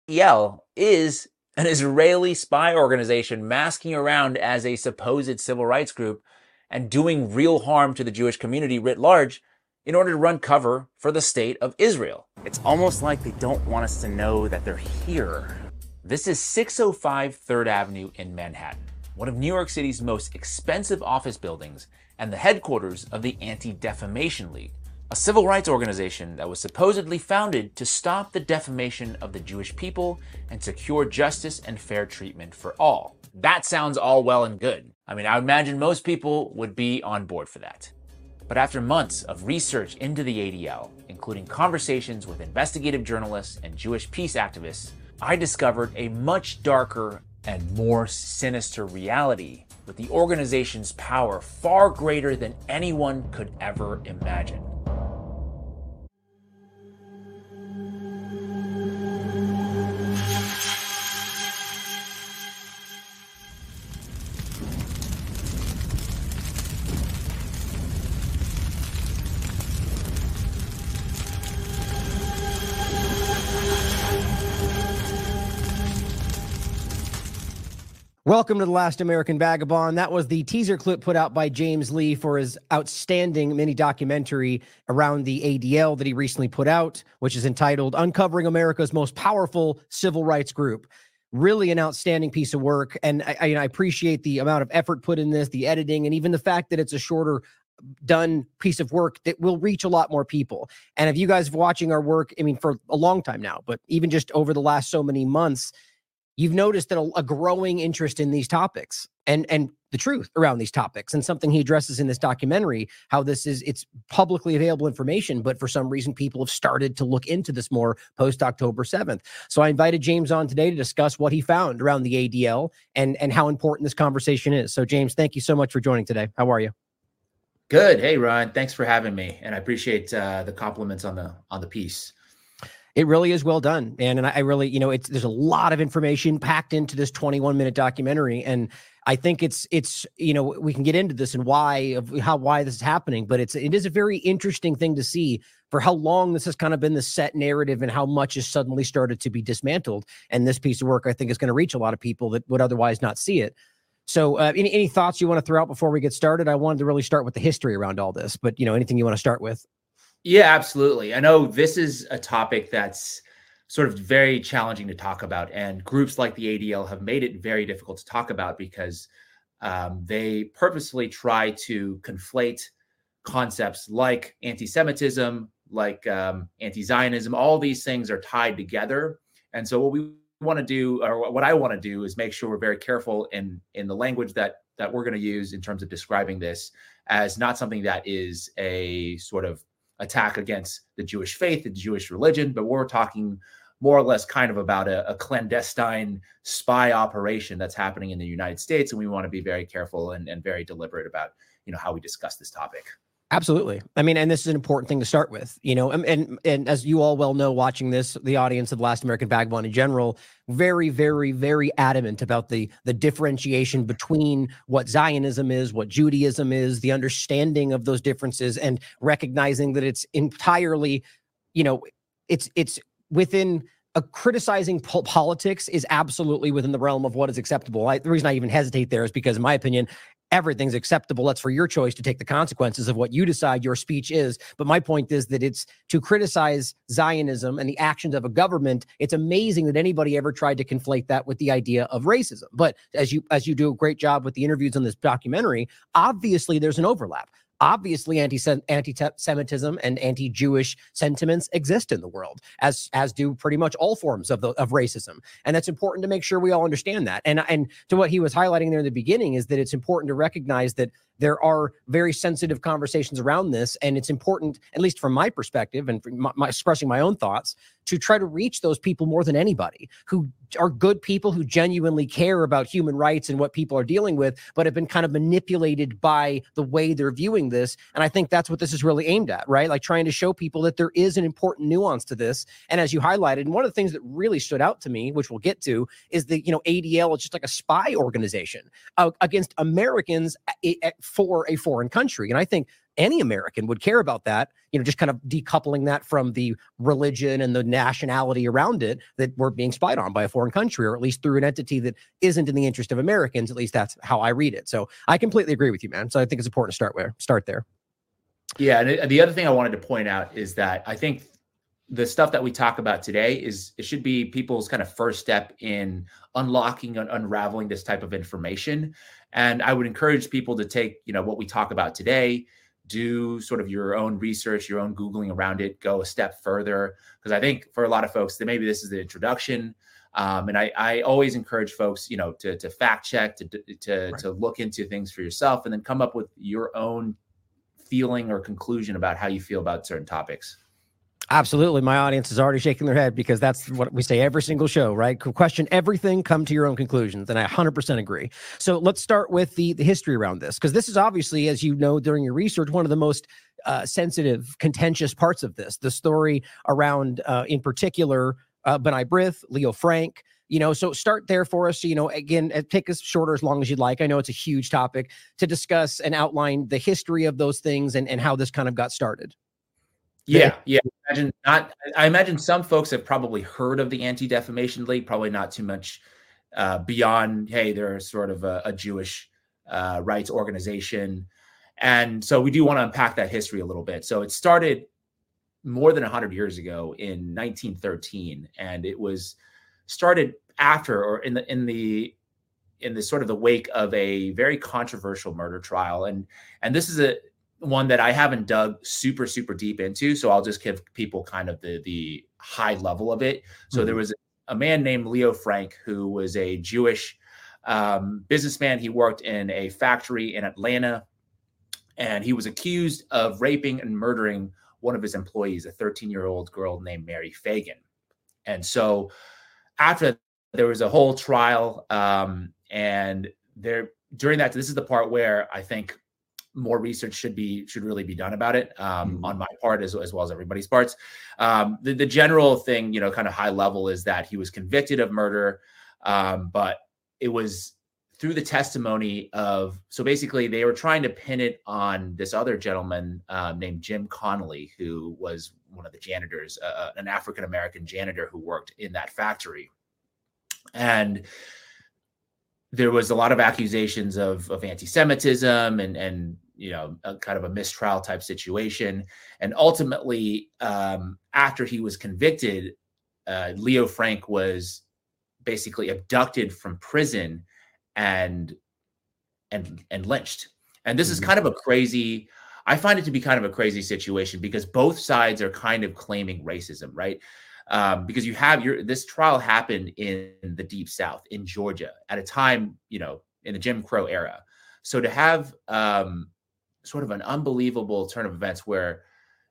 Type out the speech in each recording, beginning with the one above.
ADL is an Israeli spy organization masking around as a supposed civil rights group and doing real harm to the Jewish community writ large in order to run cover for the state of Israel. It's almost like they don't want us to know that they're here. This is 605 3rd Avenue in Manhattan, one of New York City's most expensive office buildings and the headquarters of the Anti-Defamation League, a civil rights organization that was supposedly founded to stop the defamation of the Jewish people and secure justice and fair treatment for all. That sounds all well and good. I mean, I imagine most people would be on board for that. But after months of research into the ADL, including conversations with investigative journalists and Jewish peace activists, I discovered a much darker and more sinister reality, with the organization's power far greater than anyone could ever imagine. Welcome to The Last American Vagabond. That was the teaser clip put out by James Lee for his outstanding mini documentary around the ADL that he recently put out, which is entitled Uncovering America's Most Powerful Civil Rights Group. Really an outstanding piece of work. And I appreciate the amount of effort put in this, the editing, and even the fact that it's a shorter done piece of work that will reach a lot more people. And if you guys are watching our work, I mean, for a long time now, but even just over the last so many months, you've noticed that a growing interest in these topics and the truth around these topics, and something he addresses in this documentary, how it's publicly available information, but for some reason people have started to look into this more post October 7th. So I invited James on today to discuss what he found around the ADL and how important this conversation is. So James, thank you so much for joining today. How are you? Good. Hey, Ron, thanks for having me. And I appreciate the compliments on the piece. It really is well done, man. And I really, there's a lot of information packed into this 21-minute documentary. And I think it's, we can get into this and why this is happening, but it is a very interesting thing to see for how long this has kind of been the set narrative and how much has suddenly started to be dismantled. And this piece of work, I think, is going to reach a lot of people that would otherwise not see it. So any thoughts you want to throw out before we get started? I wanted to really start with the history around all this, but anything you want to start with? Yeah, absolutely. I know this is a topic that's sort of very challenging to talk about, and groups like the ADL have made it very difficult to talk about because they purposefully try to conflate concepts like anti-Semitism, like anti-Zionism. All these things are tied together. And so what we want to do, or what I want to do, is make sure we're very careful in the language that we're going to use in terms of describing this as not something that is a sort of attack against the Jewish faith, the Jewish religion, but we're talking more or less kind of about a clandestine spy operation that's happening in the United States. And we want to be very careful and very deliberate about, how we discuss this topic. Absolutely. I mean, and this is an important thing to start with, and as you all well know, watching this, the audience of The Last American Vagabond in general, very, very, very adamant about the differentiation between what Zionism is, what Judaism is, the understanding of those differences, and recognizing that it's entirely, it's within criticizing politics is absolutely within the realm of what is acceptable. The reason I even hesitate there is because, in my opinion, everything's acceptable. That's for your choice to take the consequences of what you decide your speech is. But my point is that it's to criticize Zionism and the actions of a government. It's amazing that anybody ever tried to conflate that with the idea of racism. But as you do a great job with the interviews on this documentary, obviously there's an overlap. Obviously, anti-Semitism and anti-Jewish sentiments exist in the world, as do pretty much all forms of racism. And that's important to make sure we all understand that. And to what he was highlighting there in the beginning is that it's important to recognize that there are very sensitive conversations around this. And it's important, at least from my perspective and from my expressing my own thoughts, to try to reach those people more than anybody who are good people who genuinely care about human rights and what people are dealing with, but have been kind of manipulated by the way they're viewing this. And I think that's what this is really aimed at, right? Like trying to show people that there is an important nuance to this. And as you highlighted, and one of the things that really stood out to me, which we'll get to, is that, ADL is just like a spy organization against Americans for a foreign country. And I think any American would care about that, just kind of decoupling that from the religion and the nationality around it, that we're being spied on by a foreign country, or at least through an entity that isn't in the interest of Americans. At least that's how I read it. So I completely agree with you, man. So I think it's important to start there. Yeah. And the other thing I wanted to point out is that I think the stuff that we talk about today it should be people's kind of first step in unlocking and unraveling this type of information. And I would encourage people to take, what we talk about today, do sort of your own research, your own Googling around it, go a step further. Because I think for a lot of folks, that maybe this is the introduction. And I always encourage folks, to fact check, to look into things for yourself, and then come up with your own feeling or conclusion about how you feel about certain topics. Absolutely. My audience is already shaking their head, because that's what we say every single show, right? Question everything, come to your own conclusions. And I 100% agree. So let's start with the history around this, because this is obviously, as you know, during your research, one of the most sensitive, contentious parts of this, the story around, in particular, B'nai B'rith, Leo Frank. So start there for us. Again, take us short or as long as you'd like. I know it's a huge topic to discuss and outline the history of those things and how this kind of got started. Yeah. I imagine some folks have probably heard of the Anti-Defamation League, probably not too much beyond, hey, they're sort of a Jewish rights organization. And so we do want to unpack that history a little bit. So it started more than 100 years ago in 1913, and it was started after, or in the sort of the wake of a very controversial murder trial. And this is one that I haven't dug super, super deep into. So I'll just give people kind of the high level of it. So there was a man named Leo Frank, who was a Jewish businessman. He worked in a factory in Atlanta, and he was accused of raping and murdering one of his employees, a 13-year-old girl named Mary Fagan. And so after there was a whole trial, and during that, this is the part where I think more research should really be done about it, on my part as well as everybody's parts. The general thing, kind of high level, is that he was convicted of murder, but it was through the testimony so basically they were trying to pin it on this other gentleman named Jim Connolly, who was one of the janitors, an African-American janitor who worked in that factory. And there was a lot of accusations of anti-Semitism and a kind of a mistrial type situation. And ultimately, after he was convicted, Leo Frank was basically abducted from prison and lynched. And this is kind of I find it to be kind of a crazy situation, because both sides are kind of claiming racism, right? Because you have this trial happened in the Deep South, in Georgia, at a time, in the Jim Crow era. So to have sort of an unbelievable turn of events where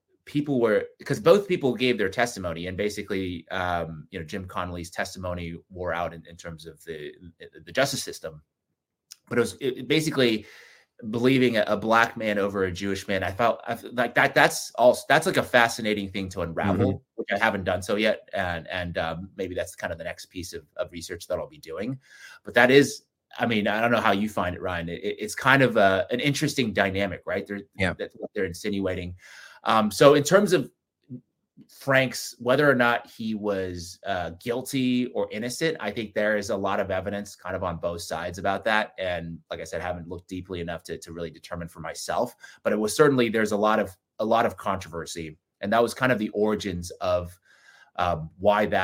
because both people gave their testimony, and basically, Jim Connolly's testimony wore out in terms of the justice system, but it was basically believing a black man over a Jewish man. I felt like that's like a fascinating thing to unravel, which I haven't done so yet. And maybe that's kind of the next piece of research that I'll be doing. But that is, I don't know how you find it, Ryan. It's kind of an interesting dynamic, right? That's what they're insinuating. So in terms of Frank's, whether or not he was guilty or innocent, I think there is a lot of evidence kind of on both sides about that. And like I said, I haven't looked deeply enough to really determine for myself, but it was certainly, there's a lot of controversy. And that was kind of the origins of why the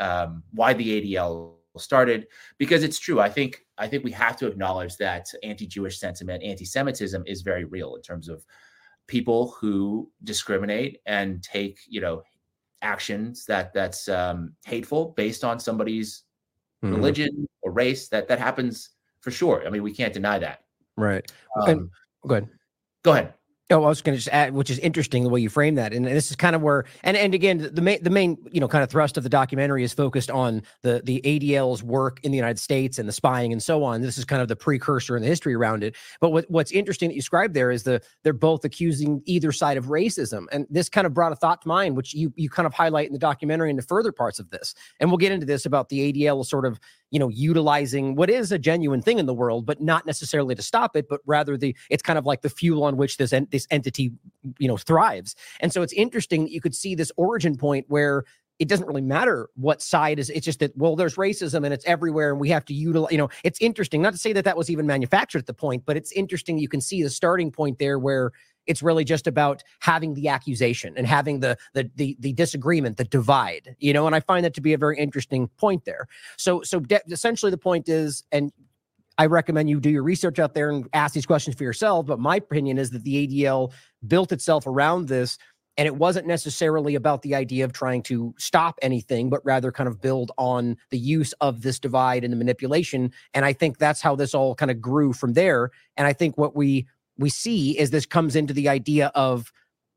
ADL started, because it's true. I think we have to acknowledge that anti-Jewish sentiment, anti-Semitism is very real in terms of people who discriminate and take, actions that's hateful based on somebody's religion or race. That happens for sure. We can't deny that. Right. Go ahead. Go ahead. Oh, I was going to just add, which is interesting the way you frame that, and this is kind of where, and again, the main kind of thrust of the documentary is focused on the ADL's work in the United States and the spying and so on. This is kind of the precursor and the history around it. But what's interesting that you described there is they're both accusing either side of racism, and this kind of brought a thought to mind, which you kind of highlight in the documentary and the further parts of this. And we'll get into this about the ADL sort of utilizing what is a genuine thing in the world, but not necessarily to stop it, but rather it's kind of like the fuel on which this entity, thrives. And so it's interesting that you could see this origin point where it doesn't really matter what side is. It's just that, well, there's racism and it's everywhere and we have to utilize, it's interesting. Not to say that was even manufactured at the point, but it's interesting. You can see the starting point there where it's really just about having the accusation and having the disagreement, the divide, and I find that to be a very interesting point there. So essentially the point is, and I recommend you do your research out there and ask these questions for yourself. But my opinion is that the ADL built itself around this. And it wasn't necessarily about the idea of trying to stop anything, but rather kind of build on the use of this divide and the manipulation. And I think that's how this all kind of grew from there. And I think what we see is this comes into the idea of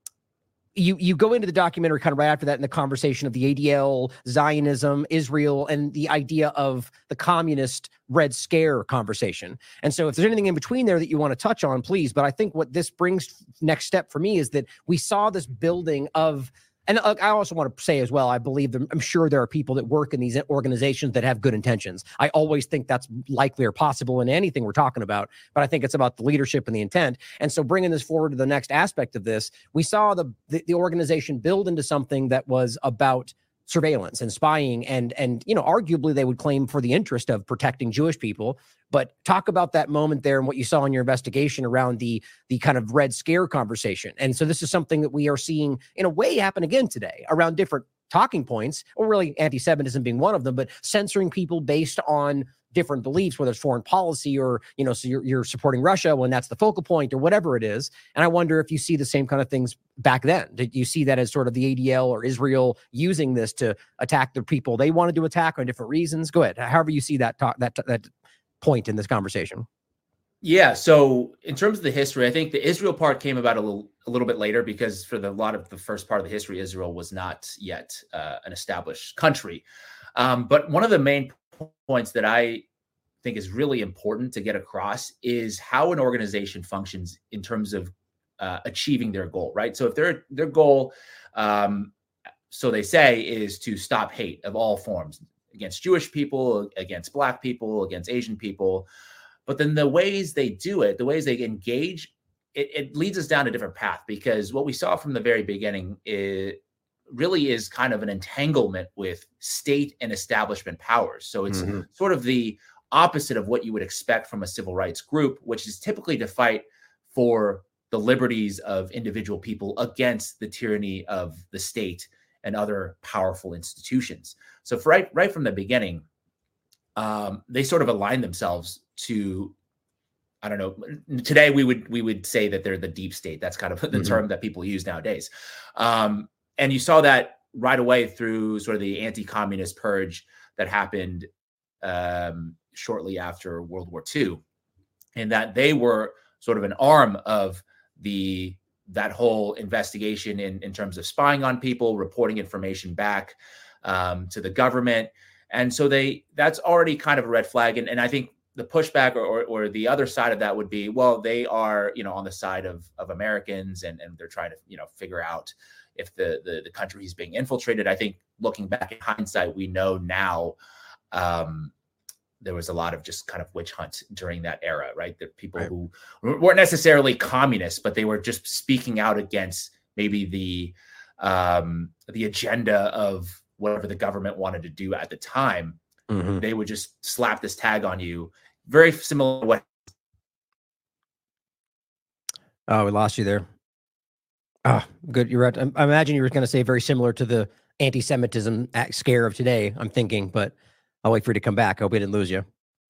you go into the documentary kind of right after that in the conversation of the ADL, Zionism, Israel, and the idea of the communist Red Scare conversation. And so if there's anything in between there that you want to touch on, please. But I think what this brings next step for me is that we saw this building of, and I also want to say as well, I'm sure there are people that work in these organizations that have good intentions. I always think that's likely or possible in anything we're talking about, but I think it's about the leadership and the intent. And so bringing this forward to the next aspect of this, we saw the organization build into something that was about surveillance and spying, and arguably they would claim for the interest of protecting Jewish people. But talk about that moment there and what you saw in your investigation around the kind of Red Scare conversation. And so this is something that we are seeing in a way happen again today around different talking points, or really anti-Semitism being one of them, but censoring people based on different beliefs, whether it's foreign policy or, so you're supporting Russia when that's the focal point or whatever it is. And I wonder if you see the same kind of things back then. Did you see that as sort of the ADL or Israel using this to attack the people they wanted to attack on different reasons? Go ahead. However you see that point in this conversation. Yeah. So in terms of the history, I think the Israel part came about a little bit later, because for a lot of the first part of the history, Israel was not yet an established country. But one of the main points that I think is really important to get across is how an organization functions in terms of achieving their goal, right? So if their goal, so they say, is to stop hate of all forms against Jewish people, against Black people, against Asian people, but then the ways they do it, the ways they engage, it leads us down a different path, because what we saw from the very beginning really is kind of an entanglement with state and establishment powers. So it's sort of the opposite of what you would expect from a civil rights group, which is typically to fight for the liberties of individual people against the tyranny of the state and other powerful institutions. So right from the beginning, they sort of align themselves to, I don't know, today we would say that they're the deep state. That's kind of the term that people use nowadays. And you saw that right away through sort of the anti-communist purge that happened shortly after World War II, and that they were sort of an arm of that whole investigation in terms of spying on people, reporting information back to the government. And so that's already kind of a red flag. And I think the pushback or the other side of that would be, well, they are, on the side of Americans, and they're trying to, figure out if the country is being infiltrated. I think looking back in hindsight, we know now there was a lot of just kind of witch hunt during that era, right? That people who weren't necessarily communists, but they were just speaking out against maybe the agenda of whatever the government wanted to do at the time. They would just slap this tag on you. Very similar to what. Oh, we lost you there. Ah, good. You're right. I imagine you were going to say very similar to the anti-Semitism scare of today, I'm thinking, but I'll wait for you to come back. I hope we didn't lose you.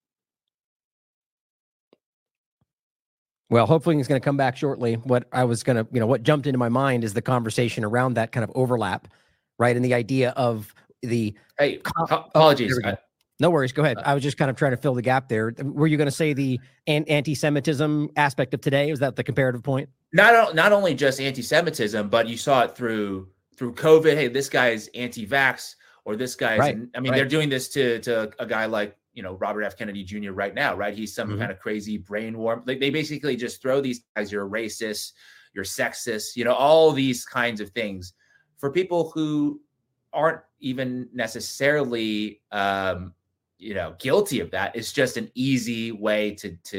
Well, hopefully he's going to come back shortly. What jumped into my mind is the conversation around that kind of overlap, right? And the idea of the... Hey, apologies. No worries. Go ahead. I was just kind of trying to fill the gap there. Were you going to say the anti-Semitism aspect of today? Was that the comparative point? Not only just anti-Semitism, but you saw it through COVID. Hey, this guy's anti-vax, or this guy's. Right. They're doing this to a guy like Robert F. Kennedy Jr. right now, right? He's some kind of crazy brain worm. They basically just throw these guys. You're racist. You're sexist. All these kinds of things for people who aren't even necessarily guilty of that. It's just an easy way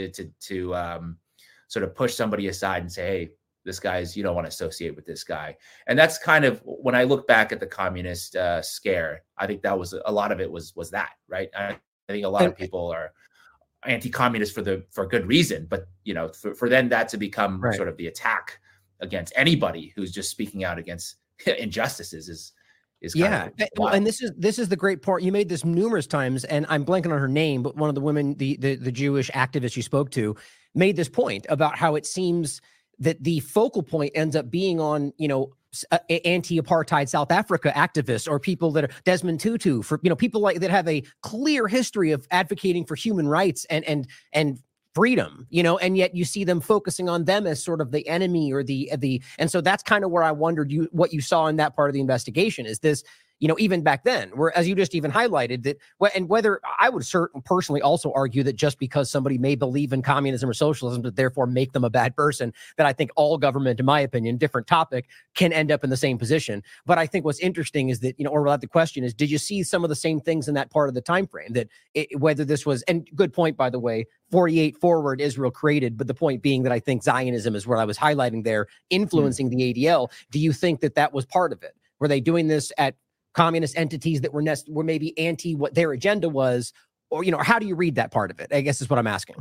to sort of push somebody aside and say, hey, this guy's, you don't want to associate with this guy. And that's kind of, when I look back at the communist scare, I think that was a lot of it was that, right? I think a lot of people are anti-communist for good reason, but for then that to become sort of the attack against anybody who's just speaking out against injustices is well, and this is the great part. You made this numerous times, and I'm blanking on her name, but one of the women, the Jewish activist you spoke to, made this point about how it seems that the focal point ends up being on, anti-apartheid South Africa activists, or people that are Desmond Tutu, for people like that have a clear history of advocating for human rights and freedom, and yet you see them focusing on them as sort of the enemy or and so that's kind of where I wondered what you saw in that part of the investigation. Is this, even back then, where, as you just even highlighted, that, and whether I would personally also argue that just because somebody may believe in communism or socialism, that therefore make them a bad person, that I think all government, in my opinion, different topic, can end up in the same position. But I think what's interesting is that, or the question is, did you see some of the same things in that part of the time frame, that whether this was, and good point, by the way, 48 forward, Israel created, but the point being that I think Zionism is what I was highlighting there, influencing the ADL. Do you think that was part of it? Were they doing this at communist entities that were maybe anti what their agenda was, or how do you read that part of it? I guess is what I'm asking.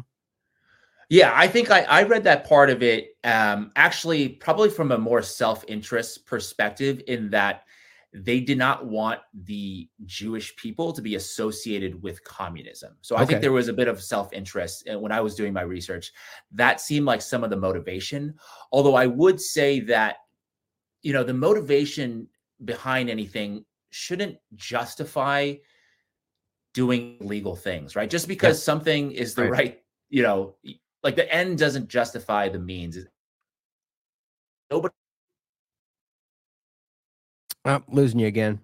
Yeah, I think I read that part of it actually probably from a more self-interest perspective, in that they did not want the Jewish people to be associated with communism. So I think there was a bit of self-interest. And when I was doing my research, that seemed like some of the motivation. Although I would say that, the motivation behind anything shouldn't justify doing legal things, right? Just because something is the right, like the end doesn't justify the means. Nobody. I'm losing you again.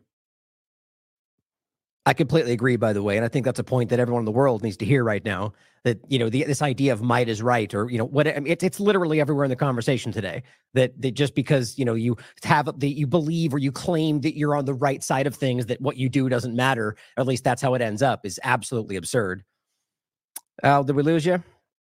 I completely agree, by the way, and I think that's a point that everyone in the world needs to hear right now. That this idea of might is right, or it's literally everywhere in the conversation today. That just because you believe or you claim that you're on the right side of things, that what you do doesn't matter, or at least that's how it ends up, is absolutely absurd. Al, did we lose you?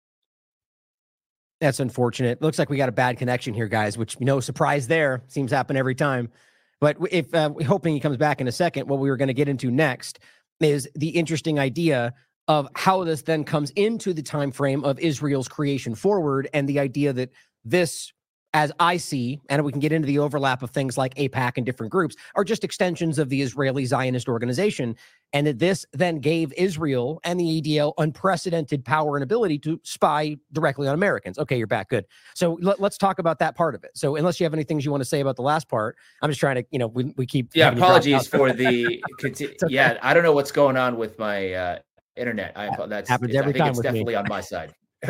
That's unfortunate. Looks like we got a bad connection here, guys. Which no surprise there. Seems to happen every time. But if we're hoping he comes back in a second, what we were going to get into next is the interesting idea of how this then comes into the time frame of Israel's creation forward, and the idea that this, as I see, and we can get into the overlap of things like AIPAC and different groups, are just extensions of the Israeli Zionist organization, and that this then gave Israel and the ADL unprecedented power and ability to spy directly on Americans. Okay, you're back. Good. So let's talk about that part of it. So unless you have any things you want to say about the last part, I'm just trying to, we keep. Yeah, apologies for the. Yeah, I don't know what's going on with my internet. Happens every time. It's definitely on my side.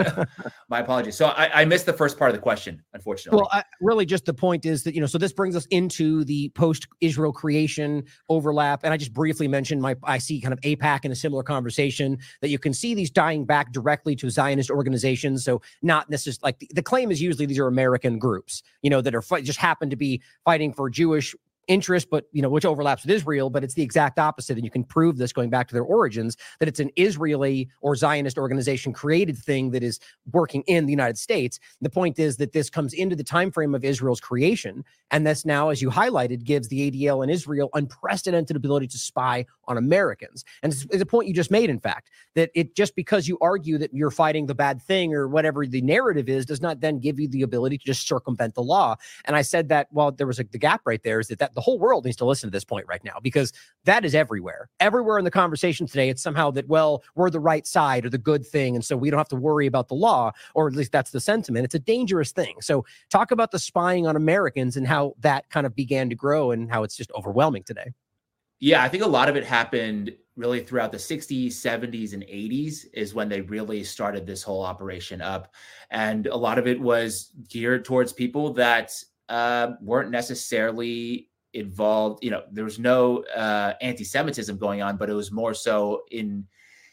My apologies. So I missed the first part of the question, unfortunately. Well, really just the point is that, so this brings us into the post-Israel creation overlap. And I just briefly mentioned I see kind of AIPAC in a similar conversation, that you can see these dying back directly to Zionist organizations. So not necessarily, like the claim is usually these are American groups, that are just happen to be fighting for Jewish interest, but which overlaps with Israel, but it's the exact opposite. And you can prove this going back to their origins, that it's an Israeli or Zionist organization created thing that is working in the United States. The point is that this comes into the time frame of Israel's creation, and this now, as you highlighted, gives the ADL and Israel unprecedented ability to spy on Americans. And it's a point you just made, in fact, that it just because you argue that you're fighting the bad thing or whatever the narrative is, does not then give you the ability to just circumvent the law. And I said that while there was the gap right there, is that the whole world needs to listen to this point right now, because that is everywhere in the conversation today. It's somehow that, well, we're the right side or the good thing, and so we don't have to worry about the law, or at least that's the sentiment. It's a dangerous thing. So talk about the spying on Americans and how that kind of began to grow and how it's just overwhelming today. Yeah, I think a lot of it happened really throughout the 60s, 70s, and 80s is when they really started this whole operation up. And a lot of it was geared towards people that weren't necessarily involved. There was no anti-Semitism going on, but it was more so in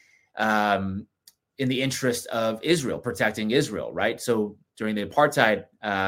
the interest of Israel, protecting Israel, right? So during the apartheid,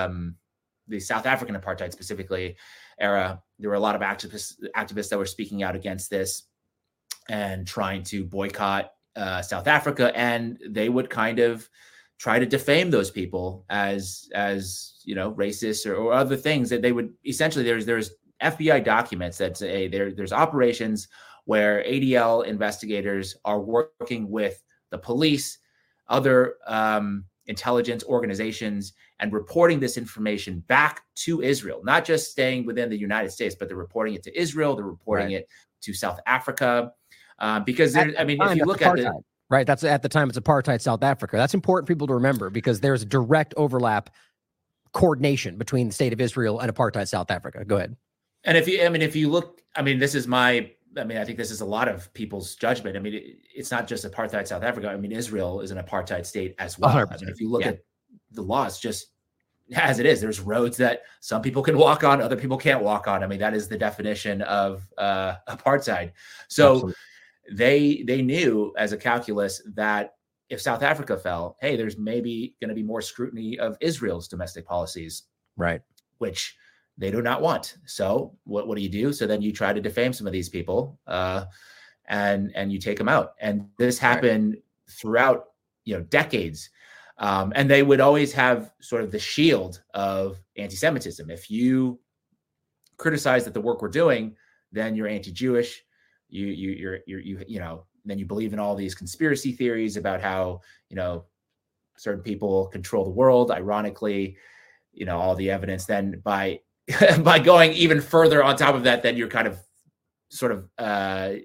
the South African apartheid specifically era, there were a lot of activists that were speaking out against this. and trying to boycott South Africa, and they would kind of try to defame those people as racist or other things that they would essentially. There's FBI documents that say there's operations where ADL investigators are working with the police, other intelligence organizations, and reporting this information back to Israel, not just staying within the United States, but they're reporting it to Israel, they're reporting it to South Africa. Because if you look at it, right, that's at the time it's apartheid South Africa. That's important for people to remember because there's a direct overlap, coordination between the state of Israel and apartheid South Africa. Go ahead. And if you look, this is I think this is a lot of people's judgment. It's not just apartheid South Africa. Israel is an apartheid state as well. 100%. If you look at the laws, just as it is, there's roads that some people can walk on, other people can't walk on. That is the definition of apartheid. So they knew as a calculus that if South Africa fell, hey, there's maybe going to be more scrutiny of Israel's domestic policies, right? Which they do not want. So what do you do? So then you try to defame some of these people, and you take them out. And this happened throughout decades. And they would always have sort of the shield of anti-Semitism. If you criticize that the work we're doing, then you're anti-Jewish. Then you believe in all these conspiracy theories about how certain people control the world. Ironically, all the evidence. Then by going even further on top of that, then you're kind of sort of I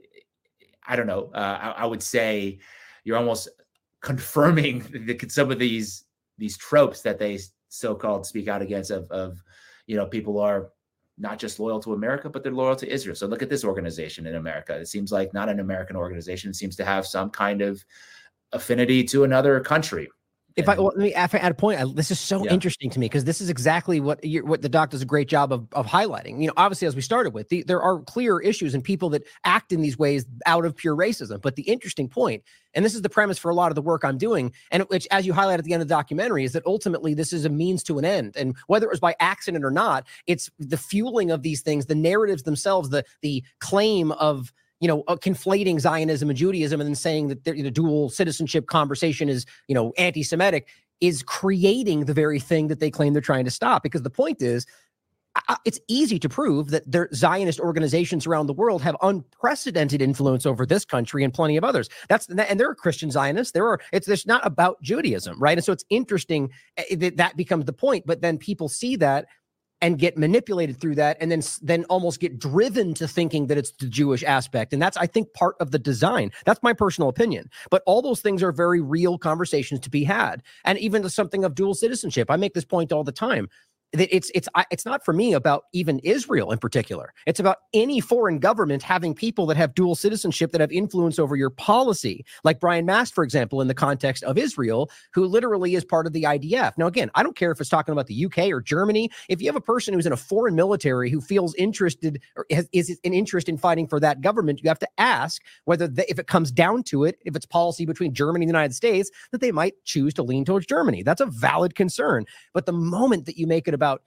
would say you're almost confirming some of these tropes that they so-called speak out against of people are not just loyal to America, but they're loyal to Israel. So look at this organization in America. It seems like not an American organization. It seems to have some kind of affinity to another country. Let me add a point. This is so interesting to me because this is exactly what the doc does a great job of highlighting. Obviously, as we started with, there are clear issues and people that act in these ways out of pure racism. But the interesting point, and this is the premise for a lot of the work I'm doing, and which, as you highlight at the end of the documentary, is that ultimately this is a means to an end. And whether it was by accident or not, it's the fueling of these things, the narratives themselves, the claim of conflating Zionism and Judaism and then saying that the dual citizenship conversation is, anti-Semitic, is creating the very thing that they claim they're trying to stop. Because the point is, it's easy to prove that their Zionist organizations around the world have unprecedented influence over this country and plenty of others. And there are Christian Zionists. It's not about Judaism, right? And so it's interesting that becomes the point. But then people see that and get manipulated through that, and then almost get driven to thinking that it's the Jewish aspect. And that's, I think, part of the design. That's my personal opinion. But all those things are very real conversations to be had. And even something of dual citizenship. I make this point all the time. That it's not for me about even Israel in particular. It's about any foreign government having people that have dual citizenship that have influence over your policy, like Brian Mast, for example, in the context of Israel, who literally is part of the IDF. Now, again, I don't care if it's talking about the UK or Germany. If you have a person who's in a foreign military who feels interested or is an interest in fighting for that government, you have to ask whether, if it comes down to it, if it's policy between Germany and the United States, that they might choose to lean towards Germany. That's a valid concern. But the moment that you make it about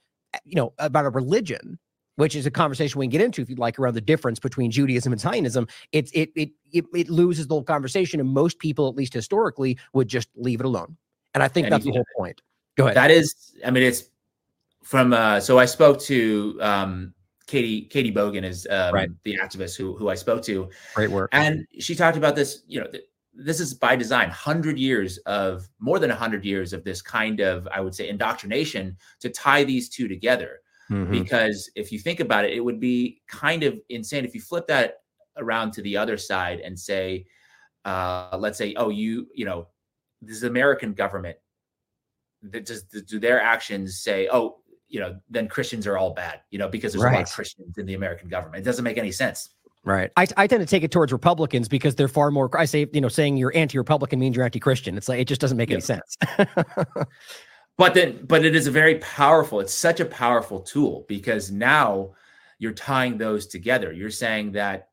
a religion, which is a conversation we can get into if you'd like around the difference between Judaism and Zionism, it loses the whole conversation, and most people, at least historically, would just leave it alone. And I think that's the whole point. Go ahead. That is, it's from. So I spoke to Katie Bogan, is the activist who I spoke to. Great work. And she talked about this. This is by design, more than 100 years of this kind of, I would say, indoctrination to tie these two together. Mm-hmm. Because if you think about it, it would be kind of insane if you flip that around to the other side and say, let's say, this is American government. Do their actions say, then Christians are all bad, because there's a lot of Christians in the American government? It doesn't make any sense. Right. I tend to take it towards Republicans because they're far more, I say, saying you're anti-Republican means you're anti-Christian. It's like, it just doesn't make any sense. But it is it's such a powerful tool, because now you're tying those together. You're saying that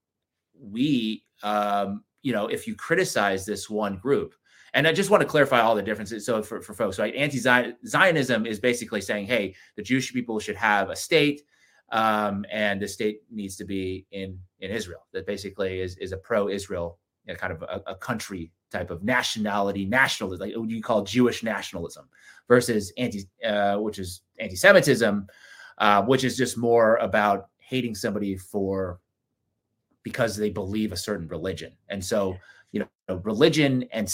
we, if you criticize this one group, and I just want to clarify all the differences. So for folks, right, anti-Zionism is basically saying, hey, the Jewish people should have a state. and the state needs to be in Israel. That basically is a pro-Israel, kind of a country type of nationalism, like what you call Jewish nationalism, versus which is anti-Semitism, which is just more about hating somebody because they believe a certain religion. And so, religion and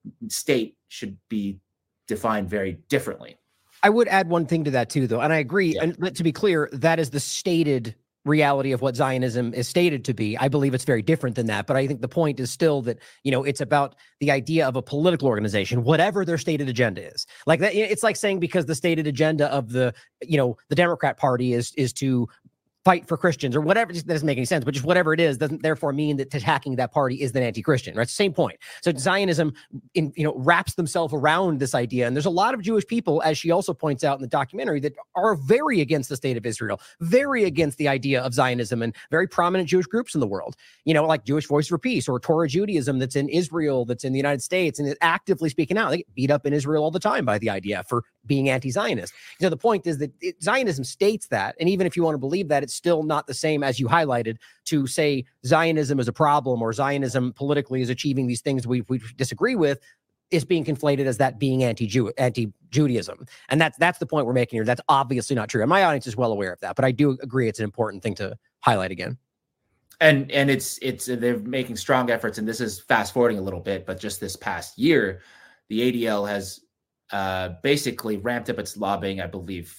state should be defined very differently. I would add one thing to that too, though, and I agree. Yeah. And to be clear, that is the stated reality of what Zionism is stated to be. I believe it's very different than that, but I think the point is still that, it's about the idea of a political organization, whatever their stated agenda is. Like that, it's like saying because the stated agenda of the Democrat Party is to fight for Christians or whatever. It doesn't make any sense, but just whatever it is doesn't therefore mean that attacking that party is then anti-Christian, right? Same point. So Zionism, wraps themselves around this idea. And there's a lot of Jewish people, as she also points out in the documentary, that are very against the state of Israel, very against the idea of Zionism, and very prominent Jewish groups in the world, like Jewish Voice for Peace or Torah Judaism that's in Israel, that's in the United States, and is actively speaking out. They get beat up in Israel all the time by the IDF for being anti-Zionist. The point is that Zionism states that, and even if you want to believe that, it's still not the same, as you highlighted, to say Zionism is a problem or Zionism politically is achieving these things we disagree with, is being conflated as that being anti-Judaism. And that's the point we're making here. That's obviously not true. And my audience is well aware of that, but I do agree it's an important thing to highlight again. And it's they're making strong efforts, and this is fast forwarding a little bit, but just this past year, the ADL has basically ramped up its lobbying, I believe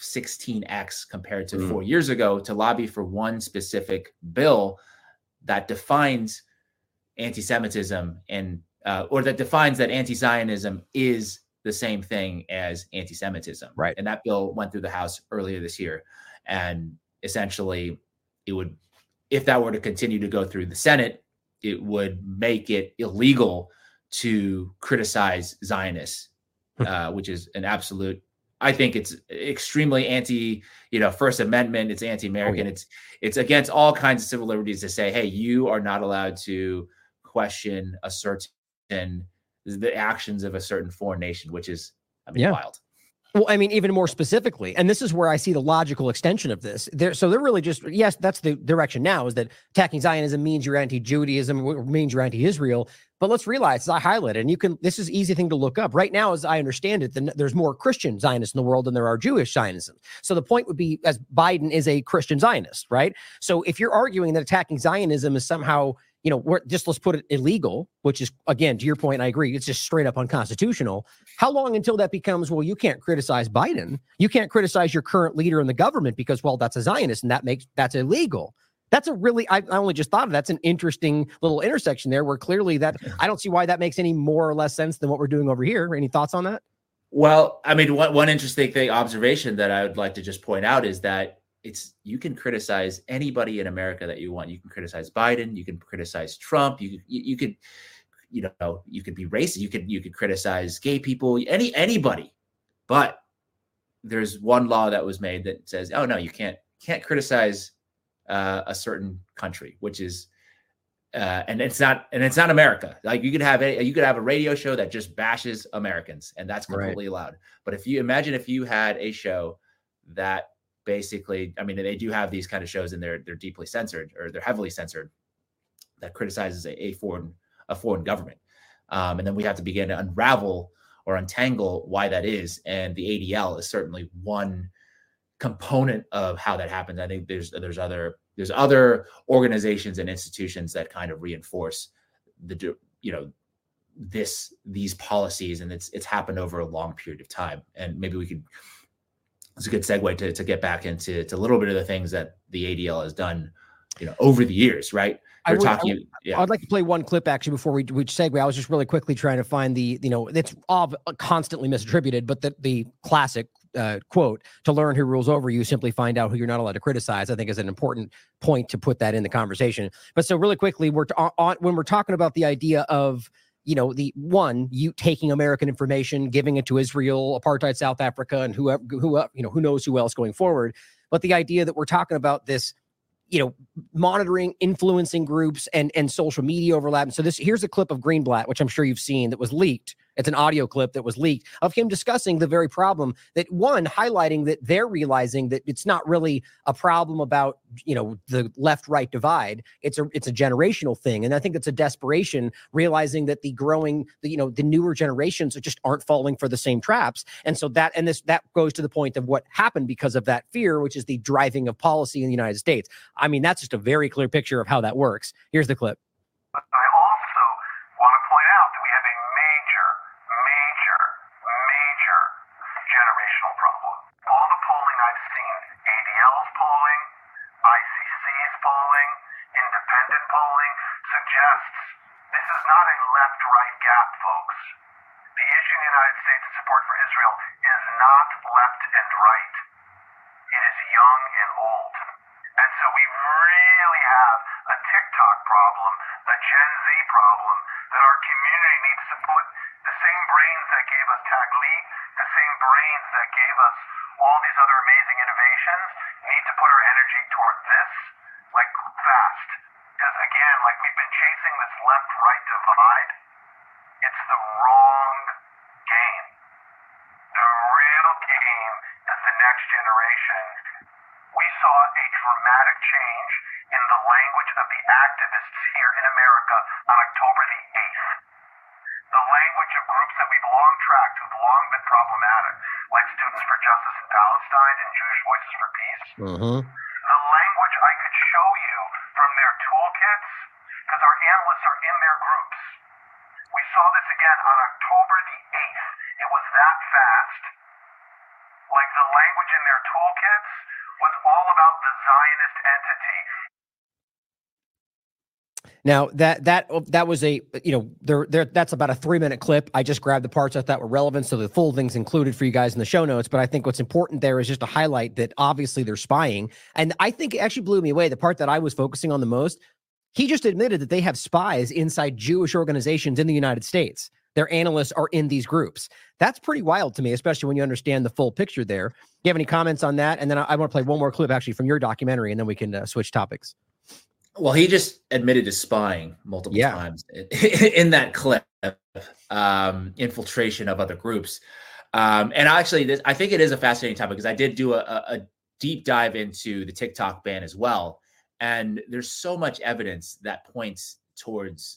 16x compared to 4 years ago, to lobby for one specific bill that defines anti-Semitism and or that defines that anti-Zionism is the same thing as anti-Semitism. Right. And that bill went through the House earlier this year. And essentially it would, if that were to continue to go through the Senate, it would make it illegal to criticize Zionists, which is an absolute, I think it's extremely anti, First Amendment. It's anti-American. It's against all kinds of civil liberties to say, hey, you are not allowed to question the actions of a certain foreign nation, which is, wild. Well, even more specifically, and this is where I see the logical extension of this. They're really just, yes, that's the direction now, is that attacking Zionism means you're anti-Judaism, means you're anti-Israel. But let's realize, as I highlighted, and this is an easy thing to look up. Right now, as I understand it, there's more Christian Zionists in the world than there are Jewish Zionism. So the point would be, as Biden is a Christian Zionist, right? So if you're arguing that attacking Zionism is somehow, let's put it illegal, which is, again, to your point, I agree, it's just straight up unconstitutional. How long until that becomes, well, you can't criticize Biden. You can't criticize your current leader in the government because, well, that's a Zionist and that's illegal. That's a really, I only just thought of that's an interesting little intersection there where clearly that, I don't see why that makes any more or less sense than what we're doing over here. Any thoughts on that? Well, one interesting observation that I would like to just point out is that you can criticize anybody in America that you want. You can criticize Biden. You can criticize Trump. You could be racist. You could criticize gay people, anybody. But there's one law that was made that says, oh no, you can't criticize a certain country, which is, and it's not America. Like you could have a radio show that just bashes Americans, and that's completely allowed. But if you had a show that basically, they do have these kind of shows, and they're deeply censored, or they're heavily censored, that criticizes a foreign government, and then we have to begin to unravel or untangle why that is. And the ADL is certainly one component of how that happens. I think there's other organizations and institutions that kind of reinforce these policies, and it's happened over a long period of time. And maybe it's a good segue to get back into a little bit of the things that the ADL has done, over the years, right? I'd like to play one clip actually before we segue. I was just really quickly trying to find it's all constantly misattributed, but the classic quote, "To learn who rules over you, simply find out who you're not allowed to criticize," I think is an important point to put that in the conversation. But so really quickly, when we're talking about the idea of, you taking American information, giving it to Israel, apartheid South Africa, and who knows who else going forward. But the idea that we're talking about this, monitoring, influencing groups and social media overlap. So here's a clip of Greenblatt, which I'm sure you've seen, that was leaked It's an audio clip that was leaked of him discussing the very problem that, one, highlighting that they're realizing that it's not really a problem about, the left-right divide. It's a generational thing. And I think it's a desperation, realizing that the newer generations just aren't falling for the same traps. And so that goes to the point of what happened because of that fear, which is the driving of policy in the United States. I mean, that's just a very clear picture of how that works. Here's the clip. I also want to point out that we have a major generational problem. All the polling I've seen, ADL's polling, ICC's polling, independent polling, suggests this is not a left-right gap, folks. The issue in the United States in support for Israel is not left and right. It is young and old. And so we really have a TikTok problem, a Gen Z problem, that our community needs to put the same brains that gave us Taglit, the same brains that gave us all these other amazing innovations, need to put our energy toward this, like, fast. Because again, like, we've been chasing this left-right divide. It's the wrong game. The real game is the next generation. We saw a dramatic change in the language of the activists here in America on October the 8th. The language of groups that we've long tracked, who've long been problematic, like Students for Justice in Palestine and Jewish Voices for Peace. The language I could show you from their toolkits, because our analysts are in their groups. We saw this again on October the 8th. It was that fast. Like, the language in their toolkits was all about the Zionist entity. Now that was that's about a 3-minute clip. I just grabbed the parts I thought were relevant, so the full thing's included for you guys in the show notes. But I think what's important there is just to highlight that obviously they're spying, and I think it actually blew me away. The part that I was focusing on the most, he just admitted that they have spies inside Jewish organizations in the United States. Their analysts are in these groups. That's pretty wild to me, especially when you understand the full picture there. Do you have any comments on that? And then I want to play one more clip actually from your documentary, and then we can switch topics. Well, he just admitted to spying multiple times in that clip, infiltration of other groups. And actually, I think it is a fascinating topic because I did do a deep dive into the TikTok ban as well. And there's so much evidence that points towards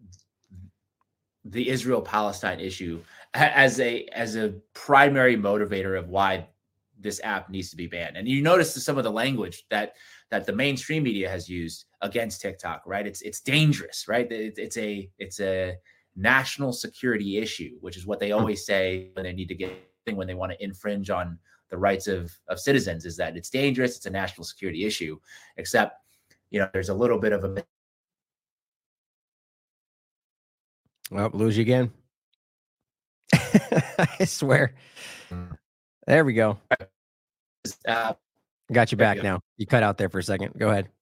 the Israel-Palestine issue as a primary motivator of why this app needs to be banned. And you notice some of the language that the mainstream media has used against TikTok, right? It's dangerous, right? It's a national security issue, which is what they always say when they need to when they want to infringe on the rights of citizens, is that it's dangerous. It's a national security issue, except, there's a little bit of a. Well, lose you again. I swear. There we go. Got you back now. You cut out there for a second. Go ahead.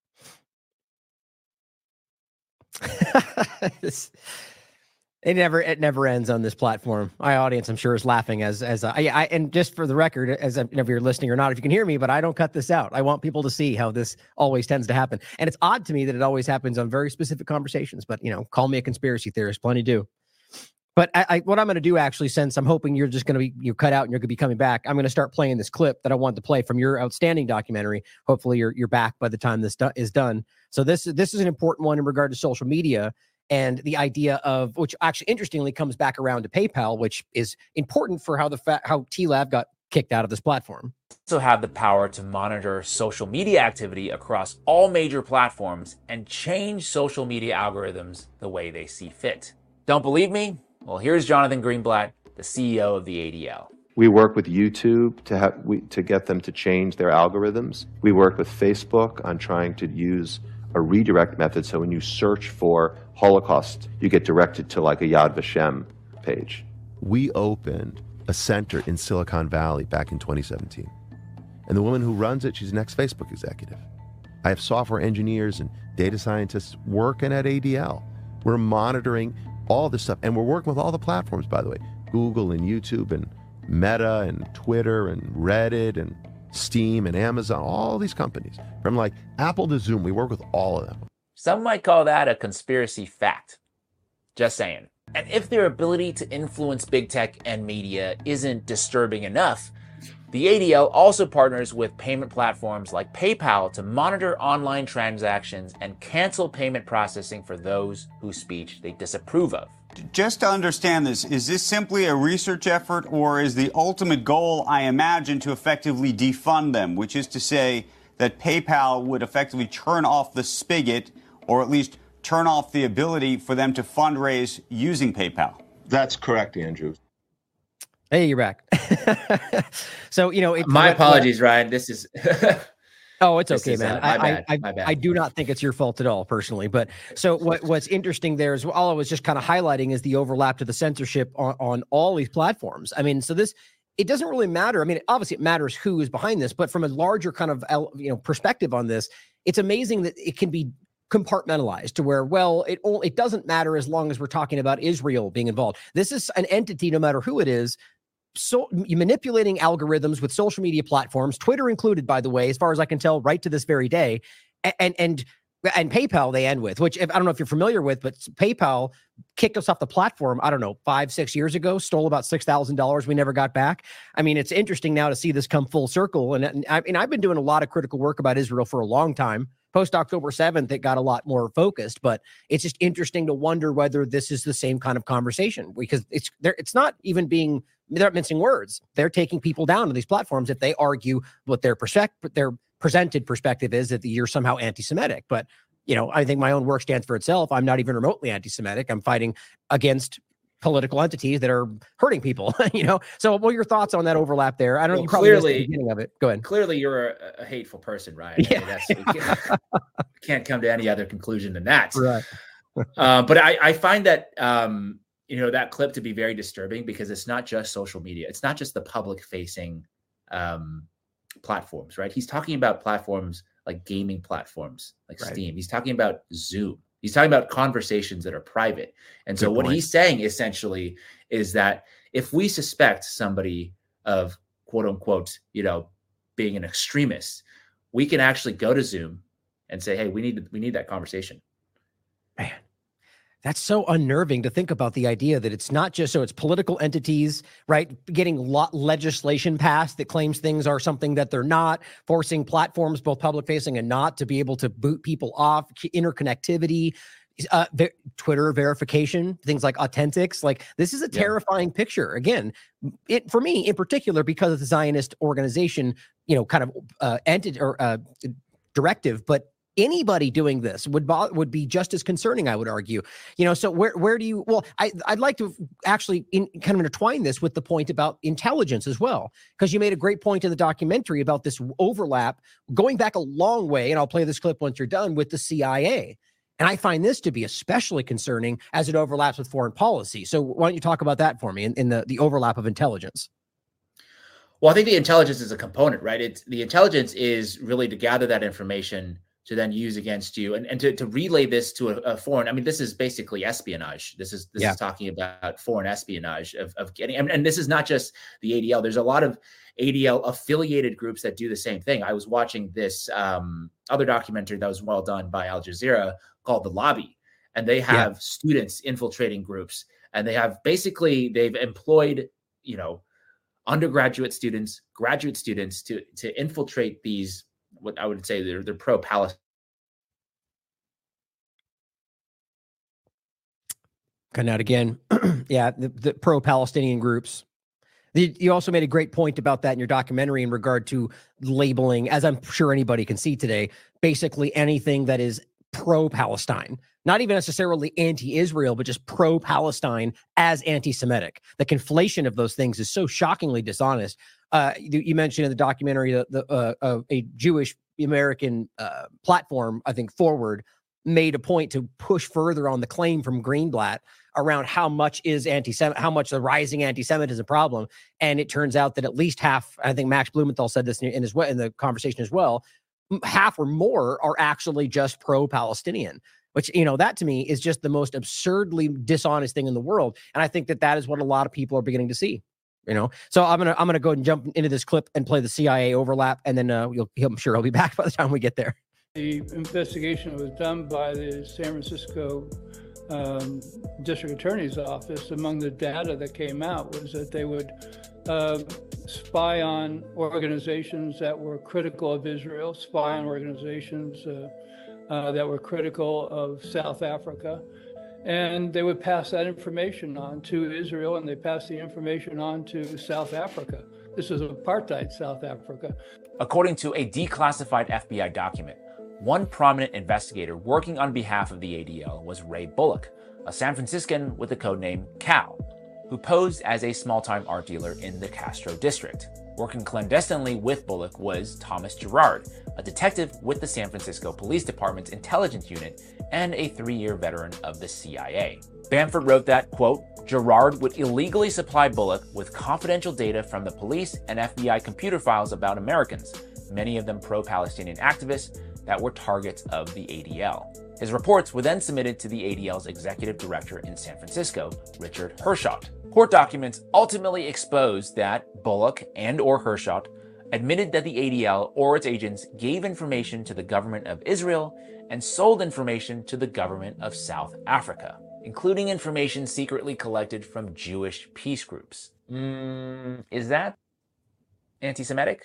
It never ends on this platform. My audience, I'm sure, is laughing as I and just for the record, as if you're listening or not, if you can hear me, but I don't cut this out. I want people to see how this always tends to happen. And it's odd to me that it always happens on very specific conversations, but call me a conspiracy theorist, plenty do. But what I'm going to do, actually, since I'm hoping you're just going to be cut out and you're going to be coming back, I'm going to start playing this clip that I wanted to play from your outstanding documentary. Hopefully you're back by the time this is done. So this is an important one in regard to social media and the idea of, which actually interestingly comes back around to PayPal, which is important for how TLAV got kicked out of this platform. Also have the power to monitor social media activity across all major platforms and change social media algorithms the way they see fit. Don't believe me? Well, here's Jonathan Greenblatt, the CEO of the ADL. We work with YouTube to get them to change their algorithms. We work with Facebook on trying to use a redirect method, so when you search for Holocaust, you get directed to like a Yad Vashem page. We opened a center in Silicon Valley back in 2017. And the woman who runs it, she's an ex-Facebook executive. I have software engineers and data scientists working at ADL. We're monitoring all this stuff, and we're working with all the platforms, by the way, Google and YouTube and Meta and Twitter and Reddit and Steam and Amazon, all these companies, from like Apple to Zoom. We work with all of them. Some might call that a conspiracy fact. Just saying. And if their ability to influence big tech and media isn't disturbing enough, the ADL also partners with payment platforms like PayPal to monitor online transactions and cancel payment processing for those whose speech they disapprove of. Just to understand this, is this simply a research effort, or is the ultimate goal, I imagine, to effectively defund them, which is to say that PayPal would effectively turn off the spigot, or at least turn off the ability for them to fundraise using PayPal? That's correct, Andrew. Hey, you're back. So, my apologies, Ryan. This is oh, it's okay, man. My bad. I do not think it's your fault at all, personally. But so what's interesting there is all I was just kind of highlighting is the overlap to the censorship on all these platforms. I mean, so it doesn't really matter. I mean, obviously it matters who is behind this, but from a larger kind of perspective on this, it's amazing that it can be compartmentalized to where, well, it doesn't matter as long as we're talking about Israel being involved. This is an entity, no matter who it is. So you're manipulating algorithms with social media platforms, Twitter included, by the way, as far as I can tell, right to this very day, and PayPal they end with, which I don't know if you're familiar with, but PayPal kicked us off the platform, I don't know, 5-6 years ago, stole about $6,000 we never got back. I mean, it's interesting now to see this come full circle. And I've been doing a lot of critical work about Israel for a long time. Post October 7th, it got a lot more focused, but it's just interesting to wonder whether this is the same kind of conversation, because it's not even they're not mincing words. They're taking people down to these platforms if they argue what their presented perspective is that you're somehow anti-Semitic. But, I think my own work stands for itself. I'm not even remotely anti-Semitic. I'm fighting against political entities that are hurting people, So what are your thoughts on that overlap there? I don't know. You probably missed the beginning of it. Go ahead. Clearly you're a hateful person, Ryan. Yeah. Can't come to any other conclusion than that. Right. But I find that, that clip to be very disturbing, because it's not just social media. It's not just the public facing platforms, right? He's talking about platforms like gaming platforms, like right. Steam. He's talking about Zoom. He's talking about conversations that are private. And so what he's saying essentially is that if we suspect somebody of quote unquote, being an extremist, we can actually go to Zoom and say, hey, we need that conversation. Man, that's so unnerving to think about, the idea that it's not just, so it's political entities, right? Getting legislation passed that claims things are something that they're not, forcing platforms, both public facing and not, to be able to boot people off, interconnectivity, Twitter verification, things like Authentics. Like, this is a terrifying picture. Again, for me in particular, because of the Zionist organization, kind of entity or directive, but anybody doing this would be just as concerning, I would argue. So where do you? Well, I'd like to actually kind of intertwine this with the point about intelligence as well, because you made a great point in the documentary about this overlap going back a long way. And I'll play this clip once you're done, with the CIA. And I find this to be especially concerning as it overlaps with foreign policy. So why don't you talk about that for me in the overlap of intelligence? Well, I think the intelligence is a component, right? The intelligence is really to gather that information to then use against you, and to relay this to a foreign. I mean, this is basically espionage. This is talking about foreign espionage of getting, and this is not just the ADL. There's a lot of ADL affiliated groups that do the same thing. I was watching this other documentary that was well done by Al Jazeera called The Lobby, and they have students infiltrating groups, and they've employed, undergraduate students, graduate students to infiltrate these, what I would say they're pro-Palestine. Coming out again. The pro-Palestinian groups. You also made a great point about that in your documentary in regard to labeling, as I'm sure anybody can see today, basically anything that is pro-Palestine, not even necessarily anti-Israel, but just pro-Palestine as anti-Semitic. The conflation of those things is so shockingly dishonest. You mentioned in the documentary a Jewish American platform, I think Forward, made a point to push further on the claim from Greenblatt around how much the rising anti-Semitism is a problem. And it turns out that at least half, I think Max Blumenthal said this in the conversation as well, half or more are actually just pro-Palestinian, which, that to me is just the most absurdly dishonest thing in the world. And I think that is what a lot of people are beginning to see. So I'm gonna go ahead and jump into this clip and play the CIA overlap, and then I'm sure he'll be back by the time we get there. The investigation was done by the San Francisco district attorney's office, among the data that came out was that they would spy on organizations that were critical of Israel, spy on organizations that were critical of South Africa. And they would pass that information on to Israel, and they passed the information on to South Africa. This is apartheid South Africa. According to a declassified FBI document, one prominent investigator working on behalf of the ADL was Ray Bullock, a San Franciscan with the codename Cal, who posed as a small-time art dealer in the Castro district. Working clandestinely with Bullock was Thomas Gerard, a detective with the San Francisco Police Department's intelligence unit and a 3-year veteran of the CIA. Bamford wrote that, quote, Gerard would illegally supply Bullock with confidential data from the police and FBI computer files about Americans, many of them pro-Palestinian activists that were targets of the ADL. His reports were then submitted to the ADL's executive director in San Francisco, Richard Hirschot. Court documents ultimately exposed that Bullock and/or Hirschot admitted that the ADL or its agents gave information to the government of Israel and sold information to the government of South Africa, including information secretly collected from Jewish peace groups. Is that anti-Semitic?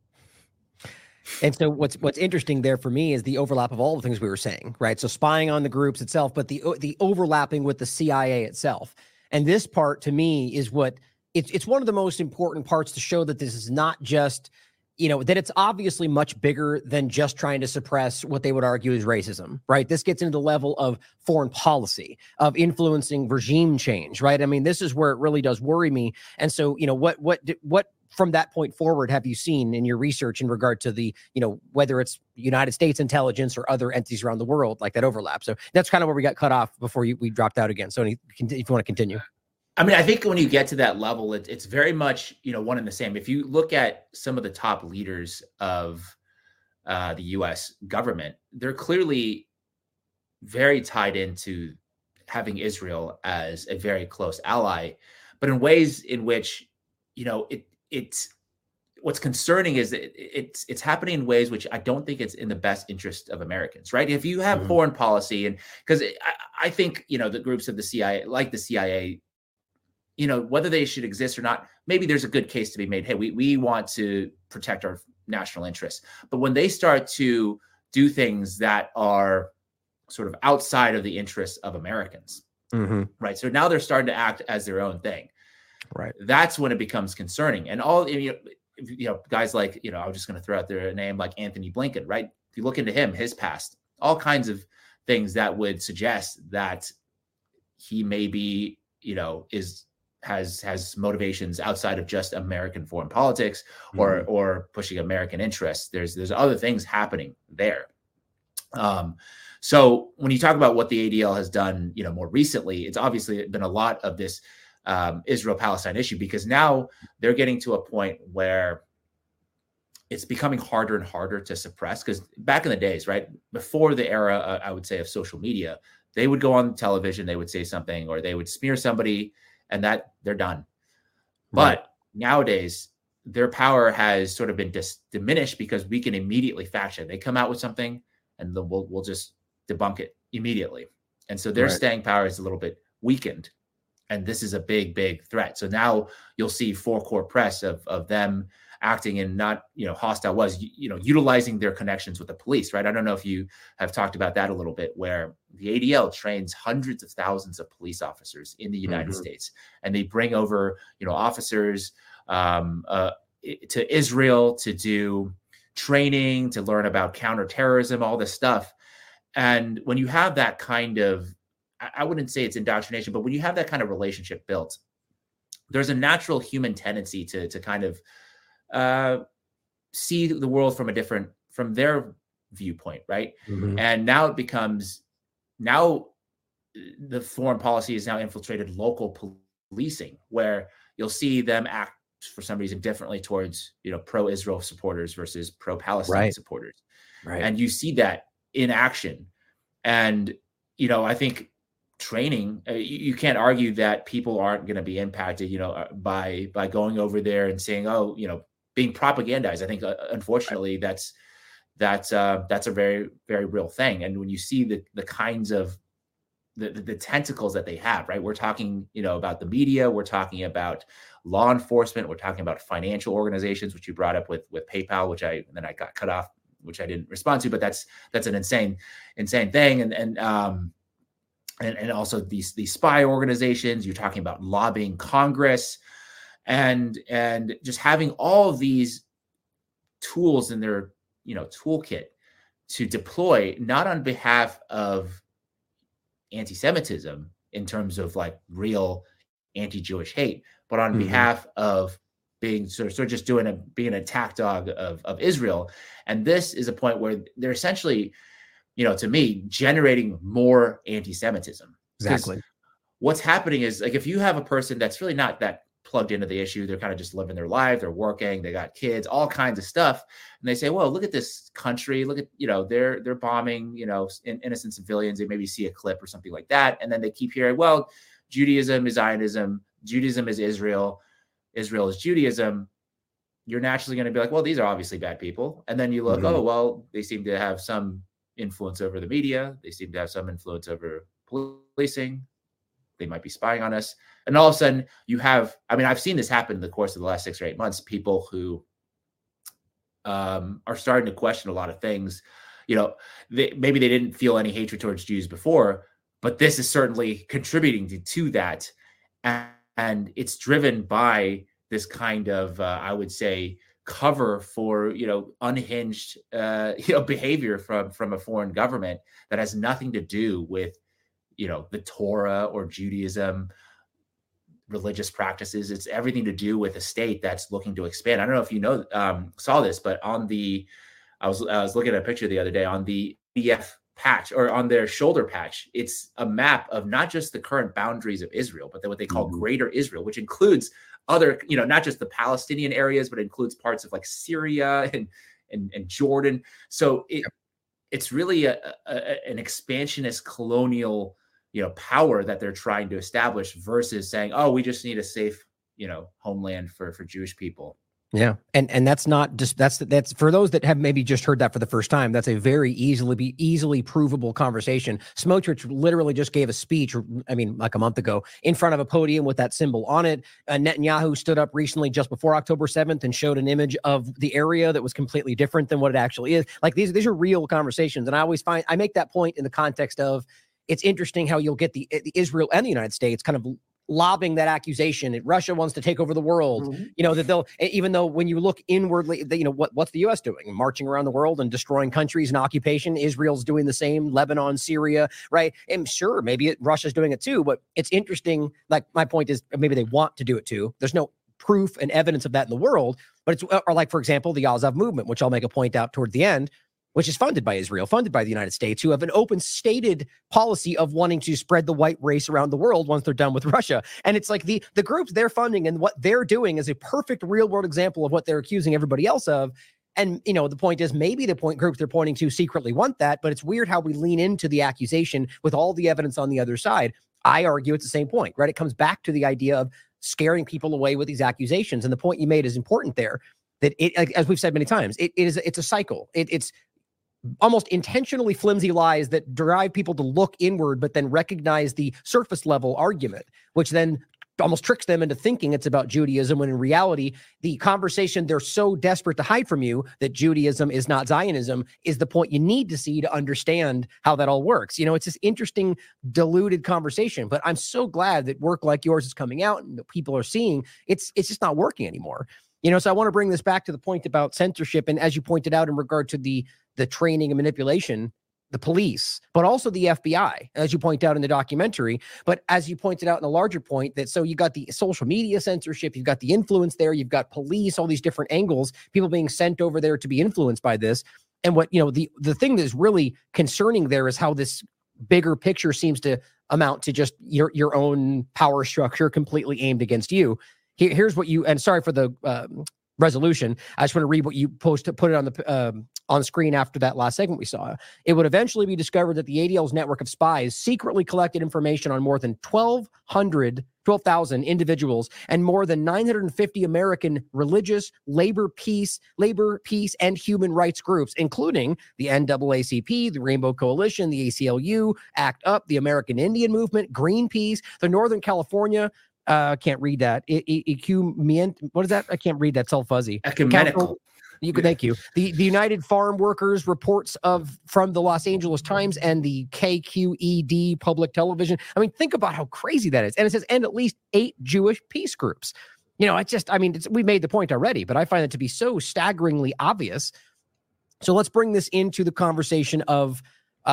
And so what's interesting there for me is the overlap of all the things we were saying, right? So spying on the groups itself, but the overlapping with the CIA itself. And this part to me is what it's one of the most important parts to show that this is not just, that it's obviously much bigger than just trying to suppress what they would argue is racism, right? This gets into the level of foreign policy, of influencing regime change, right? I mean, this is where it really does worry me. And so, what from that point forward have you seen in your research in regard to the, whether it's United States intelligence or other entities around the world, like that overlap? So that's kind of where we got cut off before we dropped out again. So if you want to continue. I mean, I think when you get to that level, it's very much, one and the same. If you look at some of the top leaders of the U.S. government, they're clearly very tied into having Israel as a very close ally, but in ways in which, it's what's concerning is that it's happening in ways which I don't think it's in the best interest of Americans, right? If you have foreign policy, and because I think, the groups of the CIA, like the CIA, whether they should exist or not, maybe there's a good case to be made. Hey, we want to protect our national interests. But when they start to do things that are sort of outside of the interests of Americans, right? So now they're starting to act as their own thing. Right. That's when it becomes concerning. And all, guys like, I'm just going to throw out their name, like Anthony Blinken, right? If you look into him, his past, all kinds of things that would suggest that he maybe, has motivations outside of just American foreign politics or pushing American interests. There's other things happening there. So when you talk about what the ADL has done, more recently, it's obviously been a lot of this Israel-Palestine issue, because now they're getting to a point where it's becoming harder and harder to suppress. Because back in the days, right, before the era, I would say, of social media, they would go on television, they would say something, or they would smear somebody, and that they're done. Right. But nowadays, their power has sort of been diminished because we can immediately fact check. They come out with something, and then we'll just debunk it immediately. And so their staying power is a little bit weakened. And this is a big, big threat. So now you'll see four-core press of them acting in not, hostile ways, utilizing their connections with the police, right? I don't know if you have talked about that a little bit, where the ADL trains hundreds of thousands of police officers in the United States, and they bring over, officers to Israel to do training, to learn about counterterrorism, all this stuff. And when you have that kind of, I wouldn't say it's indoctrination, but when you have that kind of relationship built, there's a natural human tendency to kind of see the world from their viewpoint, right? And now it becomes, the foreign policy is now infiltrated local policing, where you'll see them act for some reason differently towards, pro-Israel supporters versus pro-Palestine supporters. Right. And you see that in action. And, I think training, you can't argue that people aren't going to be impacted, by going over there and saying, being propagandized. I think, unfortunately, that's a very, very real thing. And when you see the kinds of the tentacles that they have, right? We're talking, about the media, we're talking about law enforcement, we're talking about financial organizations, which you brought up with PayPal, which I got cut off, which I didn't respond to, but that's an insane thing. And also these spy organizations, you're talking about lobbying Congress and just having all of these tools in their, toolkit to deploy, not on behalf of anti-Semitism in terms of like real anti-Jewish hate, but on behalf of being sort of just being an attack dog of Israel. And this is a point where they're essentially, to me, generating more anti-Semitism. Exactly. What's happening is, like, if you have a person that's really not that plugged into the issue, they're kind of just living their life, they're working, they got kids, all kinds of stuff, and they say, well, look at this country, look at, they're bombing, innocent civilians. They maybe see a clip or something like that, and then they keep hearing, well, Judaism is Zionism, Judaism is Israel, Israel is Judaism. You're naturally going to be like, well, these are obviously bad people. And then you look, oh, well, they seem to have some influence over the media, they seem to have some influence over policing, they might be spying on us. And all of a sudden you have, I've seen this happen in the course of the last 6 or 8 months, people who are starting to question a lot of things. Maybe they didn't feel any hatred towards Jews before, but this is certainly contributing to that. And it's driven by this kind of, I would say, cover for, unhinged, behavior from a foreign government that has nothing to do with, the Torah or Judaism, religious practices. It's everything to do with a state that's looking to expand. I don't know if you saw this, but I was looking at a picture the other day on the EF patch, or on their shoulder patch. It's a map of not just the current boundaries of Israel, but what they call Greater Israel, which includes other, not just the Palestinian areas, but includes parts of like Syria and Jordan. So it's really an expansionist colonial, power that they're trying to establish, versus saying, oh, we just need a safe, homeland for Jewish people. Yeah. And that's not just, that's for those that have maybe just heard that for the first time, that's a very easily provable conversation. Smotrich literally just gave a speech, like a month ago, in front of a podium with that symbol on it. Netanyahu stood up recently just before October 7th and showed an image of the area that was completely different than what it actually is. Like these are real conversations. And I make that point in the context of, it's interesting how you'll get the Israel and the United States kind of lobbing that accusation that Russia wants to take over the world, that they'll, even though when you look inwardly, what's the U.S. doing? Marching around the world and destroying countries and occupation. Israel's doing the same, Lebanon, Syria, right? And sure, maybe Russia's doing it too, but it's interesting. Like, my point is, maybe they want to do it too. There's no proof and evidence of that in the world, but it's, or like, for example, the Azov movement, which I'll make a point out toward the end, which is funded by Israel, funded by the United States, who have an open stated policy of wanting to spread the white race around the world once they're done with Russia. And it's like the groups they're funding and what they're doing is a perfect real world example of what they're accusing everybody else of. And, the point is, maybe the groups they're pointing to secretly want that, but it's weird how we lean into the accusation with all the evidence on the other side. I argue it's the same point, right? It comes back to the idea of scaring people away with these accusations. And the point you made is important there, that as we've said many times, it's a cycle. It's almost intentionally flimsy lies that drive people to look inward, but then recognize the surface level argument, which then almost tricks them into thinking it's about Judaism, when in reality, the conversation they're so desperate to hide from you, that Judaism is not Zionism, is the point you need to see to understand how that all works. It's this interesting, diluted conversation, but I'm so glad that work like yours is coming out and that people are seeing it's just not working anymore. So I want to bring this back to the point about censorship. And as you pointed out in regard to the training and manipulation, the police, but also the FBI, as you point out in the documentary. But as you pointed out in a larger point, that so you got the social media censorship, you've got the influence there, you've got police, all these different angles, people being sent over there to be influenced by this. And what, the thing that is really concerning there is how this bigger picture seems to amount to just your own power structure completely aimed against you. Here's what and sorry for the resolution. I just want to read what you put it on the screen after that last segment we saw. It would eventually be discovered that the ADL's network of spies secretly collected information on more than 12,000 individuals and more than 950 American religious, labor, peace, and human rights groups, including the NAACP, the Rainbow Coalition, the ACLU, ACT UP, the American Indian Movement, Greenpeace, the Northern California. Can't read that. What is that? I can't read that. It's all fuzzy. Ecumenical. Thank you. The United Farm Workers reports from the Los Angeles Times and the KQED public television. I mean, think about how crazy that is. And it says, and at least 8 Jewish peace groups. We made the point already, but I find it to be so staggeringly obvious. So let's bring this into the conversation of,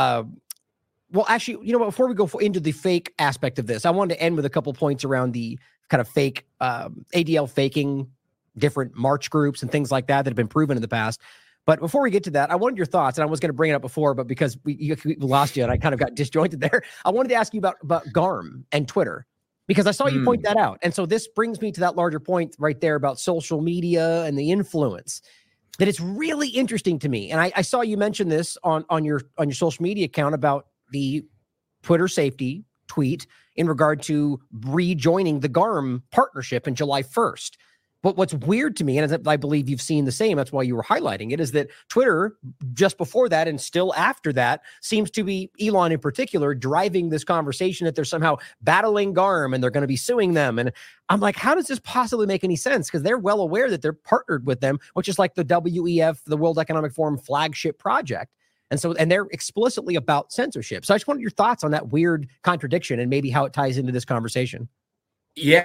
before we go into the fake aspect of this, I wanted to end with a couple points around the kind of fake ADL faking different march groups and things like that have been proven in the past. But before we get to that, I wanted your thoughts, and I was going to bring it up before, but because we lost you and I kind of got disjointed there, I wanted to ask you about GARM and Twitter, because I saw you point that out. And so this brings me to that larger point right there about social media and the influence. That it's really interesting to me. And I saw you mention this on your social media account about the Twitter safety tweet in regard to rejoining the GARM partnership in July 1st. But what's weird to me, and I believe you've seen the same, that's why you were highlighting it, is that Twitter, just before that and still after that, seems to be, Elon in particular, driving this conversation that they're somehow battling GARM and they're going to be suing them. And I'm like, how does this possibly make any sense? Because they're well aware that they're partnered with them, which is like the WEF, the World Economic Forum flagship project. And they're explicitly about censorship. So I just wanted your thoughts on that weird contradiction and maybe how it ties into this conversation. Yeah.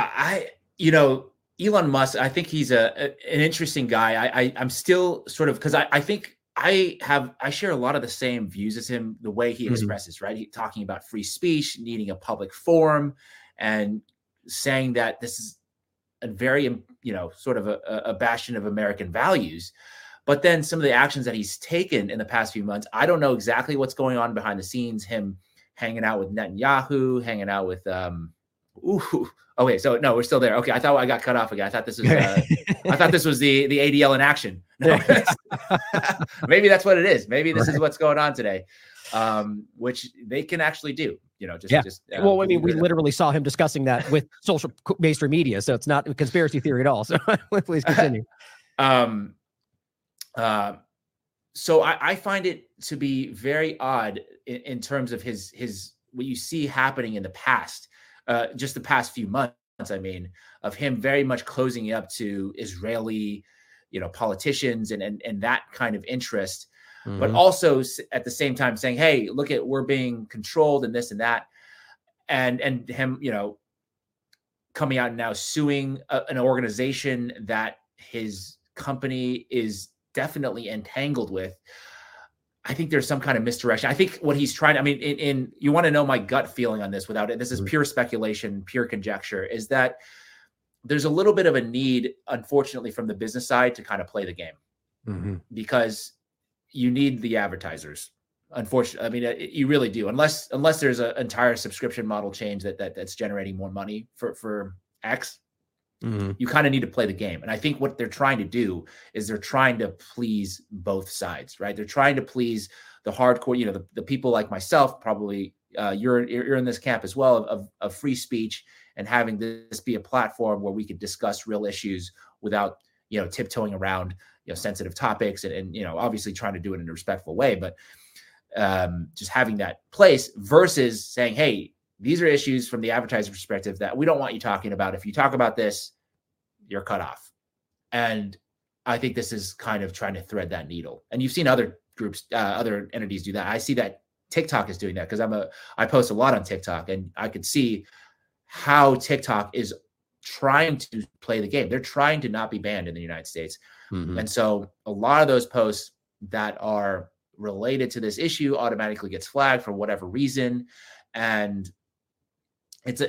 Elon Musk, I think he's an interesting guy. I'm still sort of, because I think I share a lot of the same views as him, the way he expresses, right? He talking about free speech, needing a public forum, and saying that this is a very, sort of a bastion of American values. But then some of the actions that he's taken in the past few months, I don't know exactly what's going on behind the scenes. Him hanging out with Netanyahu, hanging out with okay, so no, we're still there. Okay, I thought I got cut off again. I thought this was the ADL in action. No, maybe that's what it is. Maybe this is what's going on today, which they can actually do. We literally saw him discussing that with social mainstream media, so it's not a conspiracy theory at all. So please continue. So I find it to be very odd in terms of his what you see happening in the past, just the past few months, I mean, of him very much closing up to Israeli, politicians and that kind of interest, but also at the same time saying, hey, look at, we're being controlled and this and that. And him, coming out and now suing an organization that his company is definitely entangled with. I think there's some kind of misdirection. I think what he's trying, you want to know my gut feeling on this without it. This is pure speculation, pure conjecture, is that there's a little bit of a need, unfortunately, from the business side to kind of play the game because you need the advertisers. Unfortunately, you really do. Unless there's an entire subscription model change that's generating more money for X, you kind of need to play the game. And I think what they're trying to do is they're trying to please both sides, right? They're trying to please the hardcore, the people like myself, probably you're in this camp as well of free speech and having this be a platform where we could discuss real issues without, tiptoeing around, sensitive topics and obviously trying to do it in a respectful way, but just having that place versus saying, hey, these are issues from the advertiser perspective that we don't want you talking about. If you talk about this, you're cut off. And I think this is kind of trying to thread that needle. And you've seen other groups, other entities do that. I see that TikTok is doing that because I post a lot on TikTok, and I could see how TikTok is trying to play the game. They're trying to not be banned in the United States. And so a lot of those posts that are related to this issue automatically gets flagged for whatever reason. And it's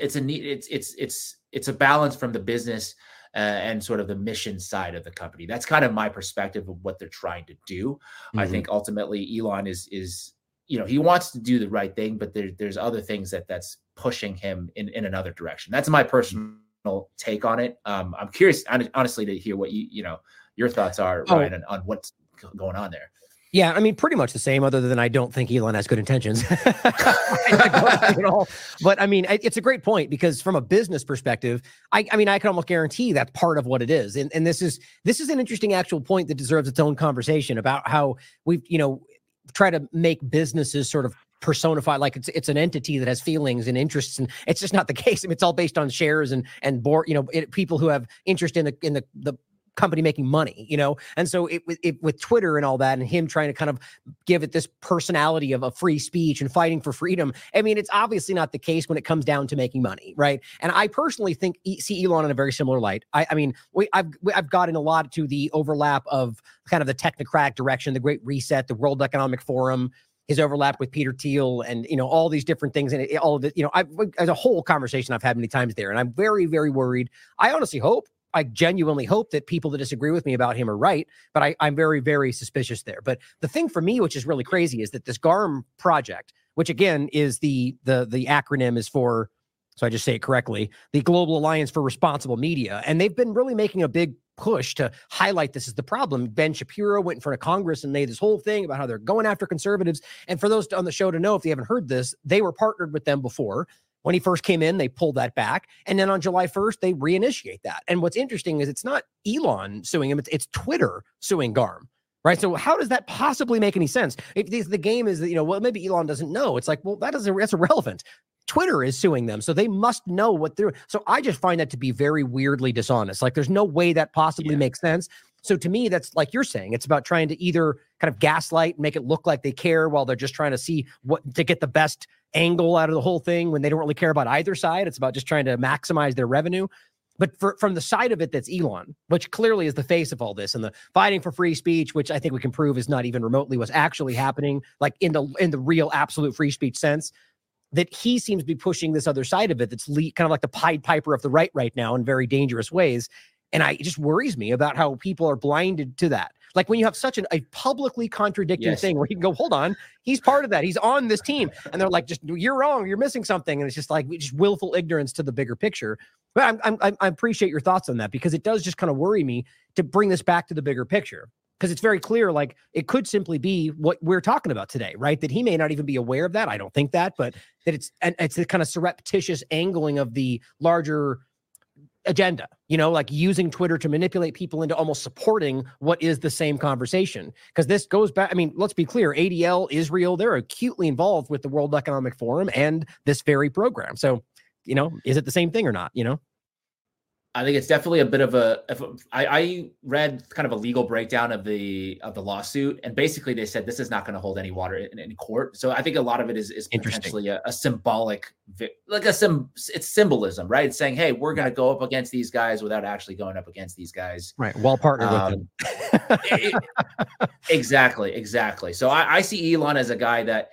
a balance from the business and sort of the mission side of the company. That's kind of my perspective of what they're trying to do. I think ultimately Elon is he wants to do the right thing, but there's other things that's pushing him in another direction. That's my personal take on it. I'm curious, honestly, to hear what your thoughts are, Ryan, on what's going on there. Yeah, I mean, pretty much the same, other than I don't think Elon has good intentions. But I mean, it's a great point, because from a business perspective, I mean, I can almost guarantee that's part of what it is. And this is an interesting actual point that deserves its own conversation about how we've, try to make businesses sort of personify like it's an entity that has feelings and interests, and it's just not the case. I mean, it's all based on shares and board, people who have interest in the company making money, and so it with Twitter and all that, and him trying to kind of give it this personality of a free speech and fighting for freedom. I mean, it's obviously not the case when it comes down to making money, right? And I personally see Elon in a very similar light. I mean, I've gotten a lot to the overlap of kind of the technocratic direction, the Great Reset, the World Economic Forum, his overlap with Peter Thiel, and all these different things, and all of it. There's a whole conversation I've had many times there, and I'm very, very worried. I genuinely hope that people that disagree with me about him are right, but I'm very, very suspicious there. But the thing for me, which is really crazy, is that this GARM project, which again is the acronym is for, so I just say it correctly, the Global Alliance for Responsible Media, and they've been really making a big push to highlight this as the problem. Ben Shapiro went in front of Congress and made this whole thing about how they're going after conservatives. And for those on the show to know, if you haven't heard this, they were partnered with them before. When he first came in, they pulled that back. And then on July 1st, they reinitiate that. And what's interesting is it's not Elon suing him, it's Twitter suing GARM, right? So how does that possibly make any sense? If the game is that, well, maybe Elon doesn't know. It's like, well, that's irrelevant. Twitter is suing them, so they must know what they're. So I just find that to be very weirdly dishonest. Like, there's no way that possibly makes sense. So to me, that's like you're saying, it's about trying to either kind of gaslight and make it look like they care while they're just trying to see what to get the best angle out of the whole thing when they don't really care about either side. It's about just trying to maximize their revenue. But from the side of it, that's Elon, which clearly is the face of all this, and the fighting for free speech, which I think we can prove is not even remotely what's actually happening, like in the real absolute free speech sense, that he seems to be pushing this other side of it that's kind of like the Pied Piper of the right now in very dangerous ways. And it just worries me about how people are blinded to that. Like when you have such a publicly contradicting thing where you can go, hold on, he's part of that. He's on this team. And they're like, just, you're wrong. You're missing something. And it's just like just willful ignorance to the bigger picture. But I appreciate your thoughts on that, because it does just kind of worry me to bring this back to the bigger picture. Because it's very clear, like it could simply be what we're talking about today, right? That he may not even be aware of that. I don't think that, but that it's the kind of surreptitious angling of the larger agenda, like using Twitter to manipulate people into almost supporting what is the same conversation. Because this goes back, I mean, let's be clear, ADL, Israel, they're acutely involved with the World Economic Forum and this very program. So, is it the same thing or not, I think it's definitely a bit of I read kind of a legal breakdown of the lawsuit, and basically they said this is not going to hold any water in court. So I think a lot of it is potentially a symbolic, it's symbolism, right? It's saying, hey, we're going to go up against these guys without actually going up against these guys. Right. Well partnered with them. Exactly. So I see Elon as a guy that,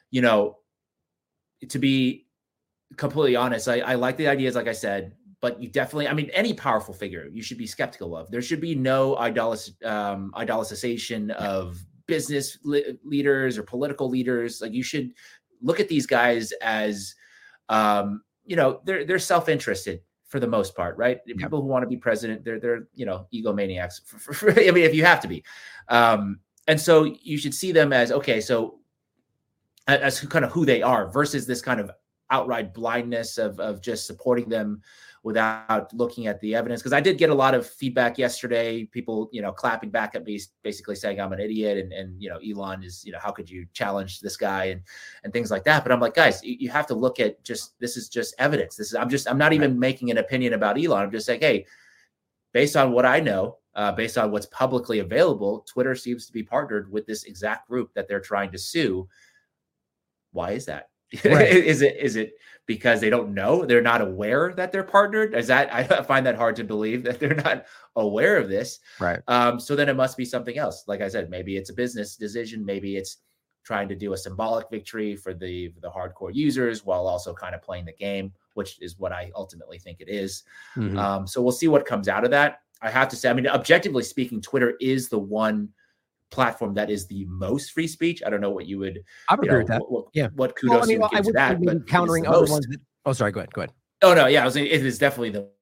to be completely honest, I like the ideas, like I said. But you definitely, I mean, any powerful figure you should be skeptical of. There should be no idolatrization of business leaders or political leaders. Like, you should look at these guys as, they're self-interested for the most part, right? Yep. People who want to be president, they're egomaniacs. I mean, if you have to be, and so you should see them as, okay, so as kind of who they are versus this kind of outright blindness of just supporting them without looking at the evidence. Because I did get a lot of feedback yesterday, people, clapping back at me, basically saying I'm an idiot, and Elon is, how could you challenge this guy and things like that. But I'm like, guys, you have to look at this is just evidence. I'm not even making an opinion about Elon. I'm just saying, hey, based on what I know, based on what's publicly available, Twitter seems to be partnered with this exact group that they're trying to sue. Why is that? Right. Is it because they don't know? They're not aware that they're partnered? I find that hard to believe, that they're not aware of this. Right. So then it must be something else. Like I said, maybe it's a business decision. Maybe it's trying to do a symbolic victory for the hardcore users while also kind of playing the game, which is what I ultimately think it is. Mm-hmm. So we'll see what comes out of that. I have to say, I mean, objectively speaking, Twitter is the one platform that is the most free speech. I don't know what you would. I would agree with that. What kudos you would give to that, but countering other ones. Oh, sorry. Go ahead. Oh no, yeah, it is definitely the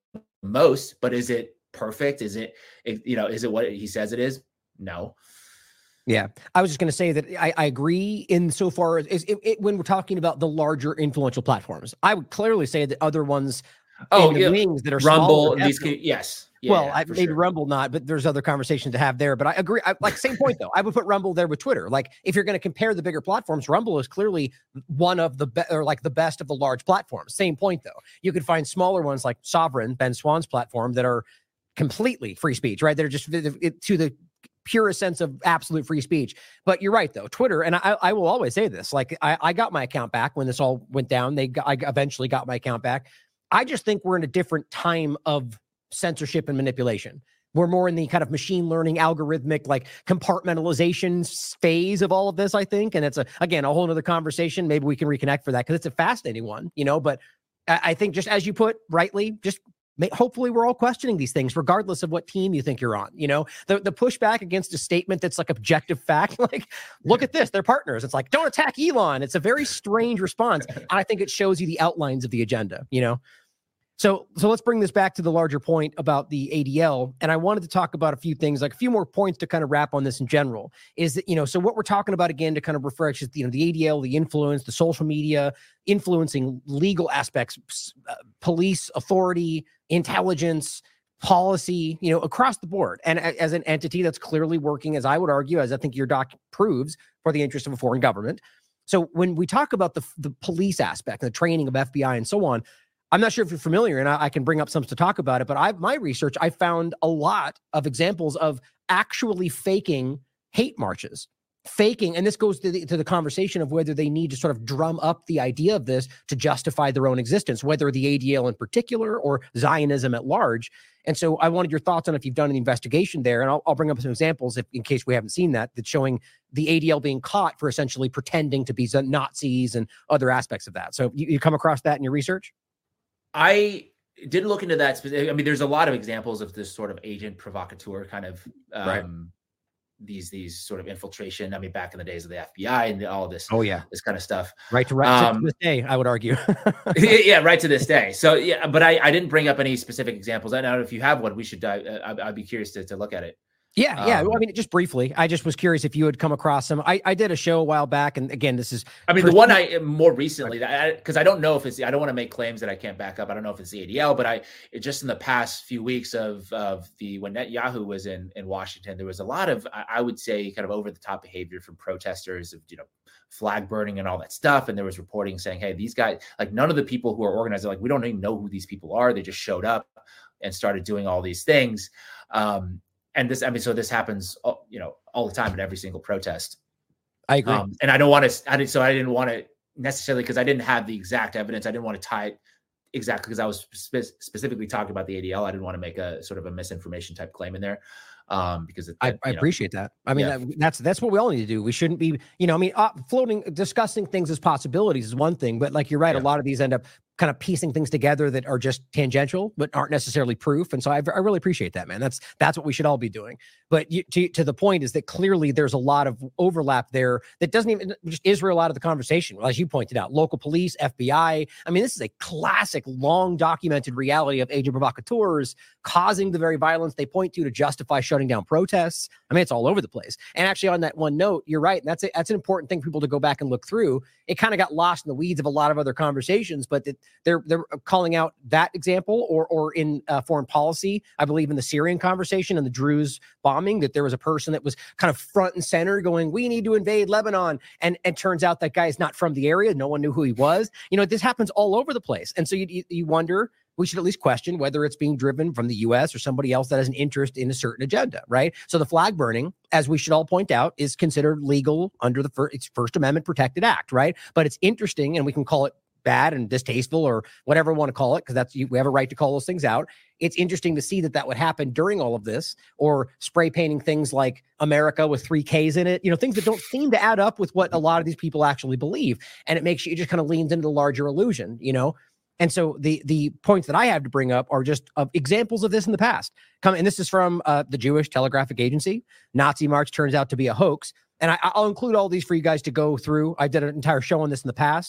most, but is it perfect? Is it what he says it is? No. Yeah, I was just going to say that I agree insofar as when we're talking about the larger influential platforms. I would clearly say that other ones wings that are Rumble, smaller, yes. Maybe sure. Rumble not, but there's other conversations to have there. But I agree. Same point though. I would put Rumble there with Twitter. Like, if you're going to compare the bigger platforms, Rumble is clearly one of the the best of the large platforms. Same point though. You could find smaller ones like Sovereign, Ben Swann's platform, that are completely free speech, right? They're just to the purest sense of absolute free speech. But you're right though, Twitter, and I will always say this, like I got my account back when this all went down. I eventually got my account back. I just think we're in a different time of censorship and manipulation. We're more in the kind of machine learning, algorithmic, like compartmentalization phase of all of this, I think. And it's again, a whole nother conversation. Maybe we can reconnect for that, because it's a fascinating one, but I think, just as you put rightly, just hopefully we're all questioning these things regardless of what team you think you're on. The pushback against a statement that's like objective fact, like, look at this, they're partners. It's like, don't attack Elon. It's a very strange response. And I think it shows you the outlines of the agenda, So let's bring this back to the larger point about the ADL. And I wanted to talk about a few things, like a few more points to kind of wrap on this in general, is that, so what we're talking about, again, to kind of refresh is, the ADL, the influence, the social media, influencing legal aspects, police, authority, intelligence, policy, across the board. And as an entity that's clearly working, as I would argue, as I think your doc proves, for the interest of a foreign government. So when we talk about the police aspect, the training of FBI and so on, I'm not sure if you're familiar, and I can bring up some to talk about it, but my research, I found a lot of examples of actually faking hate marches. And this goes to the conversation of whether they need to sort of drum up the idea of this to justify their own existence, whether the ADL in particular or Zionism at large. And so I wanted your thoughts on if you've done an investigation there, and I'll bring up some examples in case we haven't seen that's showing the ADL being caught for essentially pretending to be Nazis and other aspects of that. So you come across that in your research? I didn't look into that. I mean, there's a lot of examples of this sort of agent provocateur kind of right. These sort of infiltration. I mean, back in the days of the FBI and all of this. Oh yeah, this kind of stuff. Right to this day, I would argue. Yeah, right to this day. So yeah, but I didn't bring up any specific examples. I don't know if you have one. We should. I'd be curious to look at it. Yeah. I mean, just briefly, I just was curious if you had come across some. I did a show a while back, and again, this is. I mean, the one I more recently, because I don't know if it's. I don't want to make claims that I can't back up. I don't know if it's the ADL, but just in the past few weeks of when Netanyahu was in Washington, there was a lot of, I would say, kind of over the top behavior from protesters of flag burning and all that stuff. And there was reporting saying, hey, these guys, like, none of the people who are organized, like, we don't even know who these people are. They just showed up and started doing all these things. And this, I mean, so this happens, all the time at every single protest. I agree. And I don't want to, I didn't want to necessarily, because I didn't have the exact evidence. I didn't want to tie it exactly, because I was specifically talking about the ADL. I didn't want to make a sort of a misinformation type claim in there. Because I appreciate that. I mean, that's what we all need to do. We shouldn't be, discussing things as possibilities is one thing, but like, you're right. A lot of these end up kind of piecing things together that are just tangential, but aren't necessarily proof. And so I really appreciate that, man. That's what we should all be doing. But to the point is that clearly there's a lot of overlap there that doesn't even just Israel out of the conversation. Well, as you pointed out, local police, FBI. I mean, this is a classic, long documented reality of agent provocateurs causing the very violence they point to justify shutting down protests. I mean, it's all over the place. And actually, on that one note, you're right. And that's an important thing for people to go back and look through. It kind of got lost in the weeds of a lot of other conversations, but they're calling out that example, or in foreign policy, I believe in the Syrian conversation and the Druze bombing, that there was a person that was kind of front and center going, we need to invade Lebanon. And turns out that guy is not from the area. No one knew who he was. This happens all over the place. And so you wonder, we should at least question whether it's being driven from the U.S. or somebody else that has an interest in a certain agenda, right? So the flag burning, as we should all point out, is considered legal under the First Amendment protected act, right? But it's interesting, and we can call it bad and distasteful or whatever we want to call it, because we have a right to call those things out. It's interesting to see that would happen during all of this, or spray painting things like America with 3 Ks in it, things that don't seem to add up with what a lot of these people actually believe. And it just kind of leans into the larger illusion, And so the points that I have to bring up are just examples of this in the past. And this is from the Jewish Telegraphic Agency. Nazi March turns out to be a hoax. And I'll include all these for you guys to go through. I did an entire show on this in the past.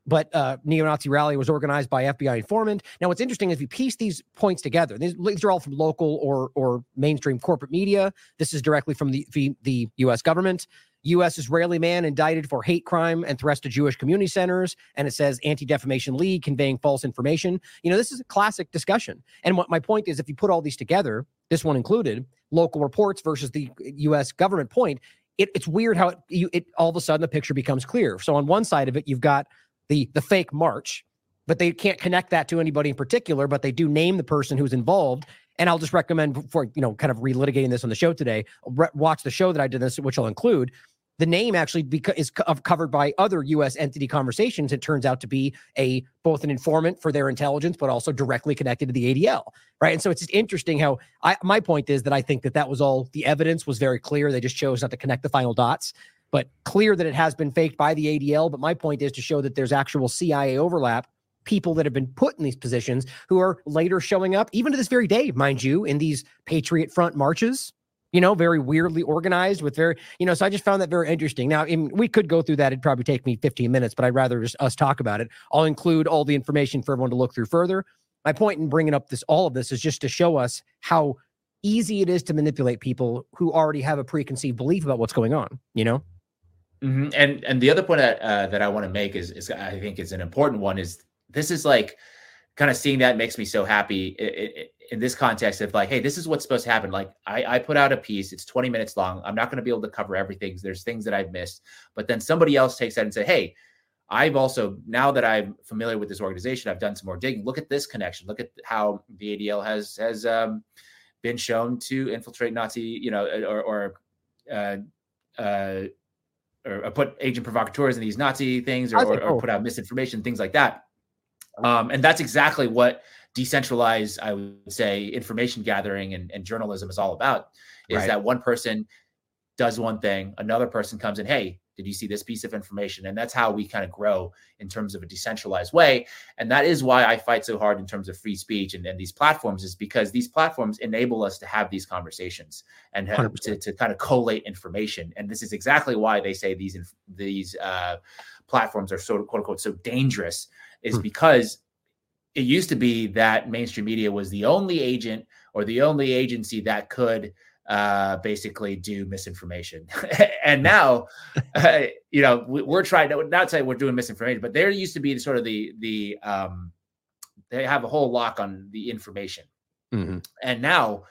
but neo-Nazi rally was organized by FBI informant. Now, what's interesting is if you piece these points together, these are all from local or mainstream corporate media. This is directly from the U.S. government. U.S. Israeli man indicted for hate crime and threats to Jewish community centers. And it says Anti-Defamation League conveying false information. This is a classic discussion. And what my point is, if you put all these together, this one included, local reports versus the U.S. government point, it's weird how it all of a sudden the picture becomes clear. So on one side of it, you've got the fake march, but they can't connect that to anybody in particular, but they do name the person who's involved. And I'll just recommend, before, kind of relitigating this on the show today, watch the show that I did this, which I'll include. The name actually is covered by other U.S. entity conversations. It turns out to be both an informant for their intelligence, but also directly connected to the ADL, right? And so it's just interesting how my point is that I think that was all, the evidence was very clear. They just chose not to connect the final dots, but clear that it has been faked by the ADL. But my point is to show that there's actual CIA overlap, people that have been put in these positions who are later showing up, even to this very day, mind you, in these Patriot Front marches, very weirdly organized with so I just found that very interesting. Now, we could go through that. It'd probably take me 15 minutes, but I'd rather just us talk about it. I'll include all the information for everyone to look through further. My point in bringing up all of this is just to show us how easy it is to manipulate people who already have a preconceived belief about what's going on, Mm-hmm. And the other point that I want to make is I think is an important one, is this is like kind of seeing that makes me so happy in this context of like, hey, this is what's supposed to happen. Like I put out a piece, it's 20 minutes long. I'm not going to be able to cover everything. There's things that I've missed, but then somebody else takes that and say, hey, I've also, now that I'm familiar with this organization, I've done some more digging. Look at this connection. Look at how the ADL has been shown to infiltrate Nazi, or put agent provocateurs in these Nazi things, or put out misinformation, things like that. And that's exactly what decentralized, I would say, information gathering and journalism is all about, is right. That one person does one thing, another person comes in, hey, did you see this piece of information? And that's how we kind of grow in terms of a decentralized way. And that is why I fight so hard in terms of free speech and these platforms, is because these platforms enable us to have these conversations and to kind of collate information. And this is exactly why they say these platforms are so, quote unquote, so dangerous, is because it used to be that mainstream media was the only agent or the only agency that could basically do misinformation. And now, we're trying to not say we're doing misinformation, but there used to be sort of the they have a whole lock on the information. Mm-hmm. And now,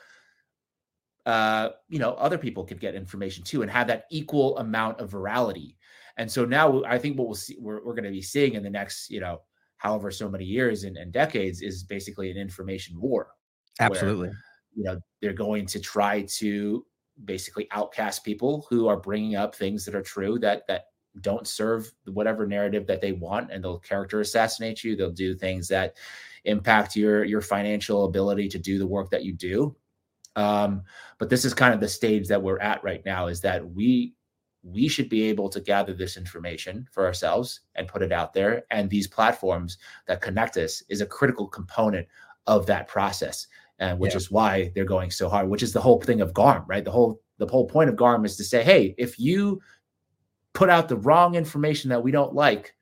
other people could get information too and have that equal amount of virality. And so now I think what we'll see, we're going to be seeing in the next, however so many years and decades, is basically an information war. Absolutely. Where, they're going to try to basically outcast people who are bringing up things that are true, that don't serve whatever narrative that they want, and they'll character assassinate you. They'll do things that impact your financial ability to do the work that you do. But this is kind of the stage that we're at right now, is that we should be able to gather this information for ourselves and put it out there. And these platforms that connect us is a critical component of that process. And which is why they're going so hard, which is the whole thing of GARM, right? The whole point of GARM is to say, hey, if you put out the wrong information that we don't like,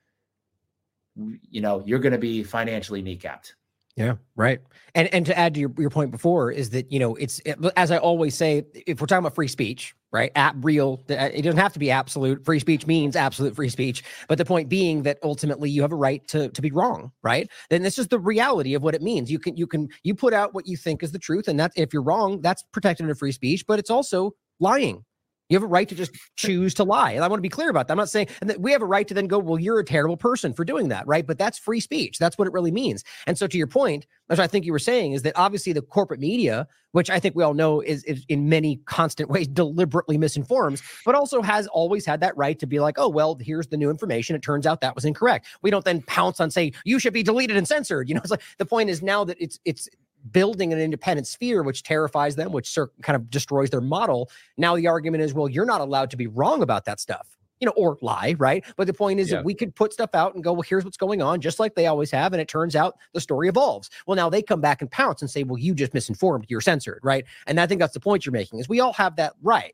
you're going to be financially kneecapped. Yeah, right. And to add to your point before is that, as I always say, if we're talking about free speech, right, it doesn't have to be absolute. Free speech means absolute free speech. But the point being that ultimately you have a right to be wrong, right? Then this is the reality of what it means. You put out what you think is the truth. And that, if you're wrong, that's protected under free speech, but it's also lying. You have a right to just choose to lie. And I want to be clear about that. I'm not saying that we have a right to then go, well, you're a terrible person for doing that, right? But that's free speech. That's what it really means. And so to your point, as I think you were saying, is that obviously the corporate media, which I think we all know is in many constant ways deliberately misinforms, but also has always had that right to be like, oh, well, here's the new information. It turns out that was incorrect. We don't then pounce on say, you should be deleted and censored. It's like the point is now that it's building an independent sphere, which terrifies them, which kind of destroys their model. Now the argument is, well, you're not allowed to be wrong about that stuff, or lie, right? But the point is that we could put stuff out and go, well, here's what's going on, just like they always have. And it turns out the story evolves. Well, now they come back and pounce and say, well, you just misinformed, you're censored, right? And I think that's the point you're making, is we all have that right.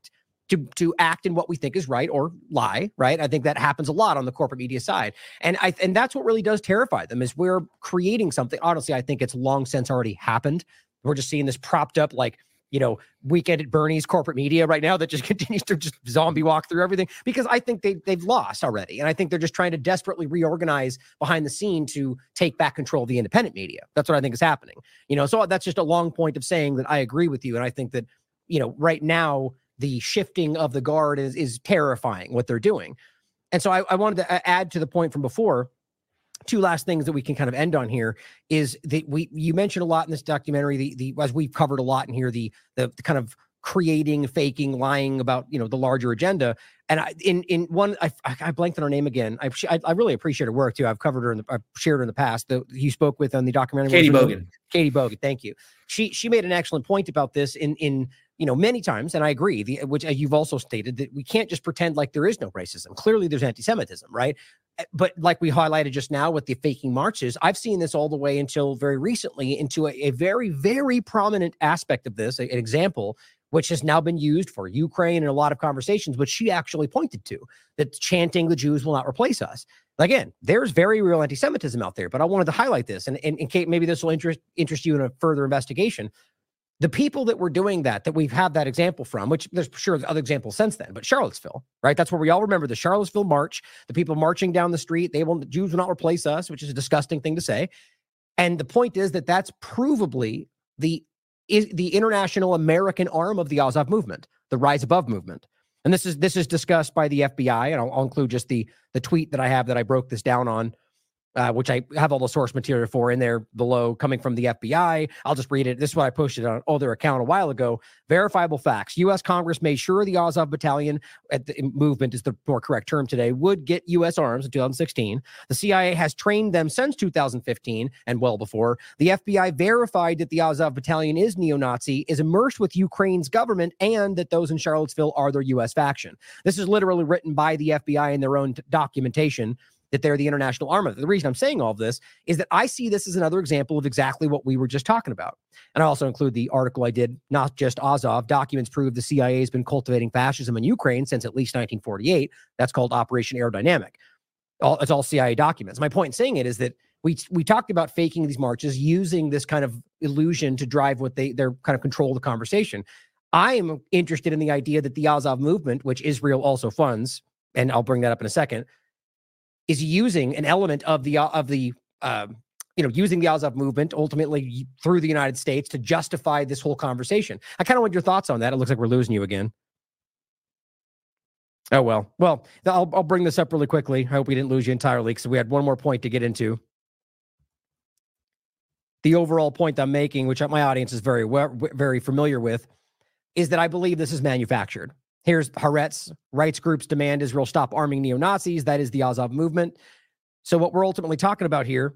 to act in what we think is right or lie, right? I think that happens a lot on the corporate media side. And that's what really does terrify them, is we're creating something. Honestly, I think it's long since already happened. We're just seeing this propped up, like, Weekend at Bernie's corporate media right now that just continues to just zombie walk through everything, because I think they've lost already. And I think they're just trying to desperately reorganize behind the scene to take back control of the independent media. That's what I think is happening. So that's just a long point of saying that I agree with you. And I think that, right now, the shifting of the guard is terrifying what they're doing. And so I wanted to add to the point from before. Two last things that we can kind of end on here is that you mentioned a lot in this documentary, the as we've covered a lot in here, the kind of creating, faking, lying about, the larger agenda. And in one, I blanked on her name again. I really appreciate her work too. I've covered her I've shared her in the past. You spoke with on the documentary. Katie Bogan. Katie Bogan. Thank you. She made an excellent point about this in many times, and I agree, which you've also stated, that we can't just pretend like there is no racism. Clearly there's anti-Semitism, right? But like we highlighted just now with the faking marches, I've seen this all the way until very recently into a very, very prominent aspect of this, an example, which has now been used for Ukraine in a lot of conversations, which she actually pointed to, that chanting "the Jews will not replace us." Again, there's very real anti-Semitism out there, but I wanted to highlight this. And Kate, maybe this will interest you in a further investigation. The people that were doing that we've had that example from, which there's sure other examples since then, but Charlottesville, right? That's where we all remember the Charlottesville march, the people marching down the street. The Jews will not replace us, which is a disgusting thing to say. And the point is that that's provably the international American arm of the Azov movement, the Rise Above movement. And this is discussed by the FBI, and I'll include just the tweet that I have that I broke this down on, which I have all the source material for in there below, coming from the FBI. I'll just read it. This is what I posted on their account a while ago. Verifiable facts. U.S. Congress made sure the Azov Battalion, movement is the more correct term today, would get U.S. arms in 2016. The CIA has trained them since 2015 and well before. The FBI verified that the Azov Battalion is neo-Nazi, is immersed with Ukraine's government, and that those in Charlottesville are their U.S. faction. This is literally written by the FBI in their own documentation, that they're the international arm of it. The reason I'm saying all of this is that I see this as another example of exactly what we were just talking about. And I also include the article I did, Not Just Azov. Documents prove the CIA has been cultivating fascism in Ukraine since at least 1948. That's called Operation Aerodynamic. It's all CIA documents. My point in saying it is that we talked about faking these marches, using this kind of illusion to drive what they're kind of control the conversation. I am interested in the idea that the Azov movement, which Israel also funds, and I'll bring that up in a second, is using an element of the using the Azov movement ultimately through the United States to justify this whole conversation. I kind of want your thoughts on that. It looks like we're losing you again. Oh, well, I'll bring this up really quickly. I hope we didn't lose you entirely, because we had one more point to get into. The overall point I'm making, which my audience is very familiar with, is that I believe this is manufactured. Here's Haaretz. Rights groups demand Israel stop arming neo-Nazis. That is the Azov movement. So what we're ultimately talking about here,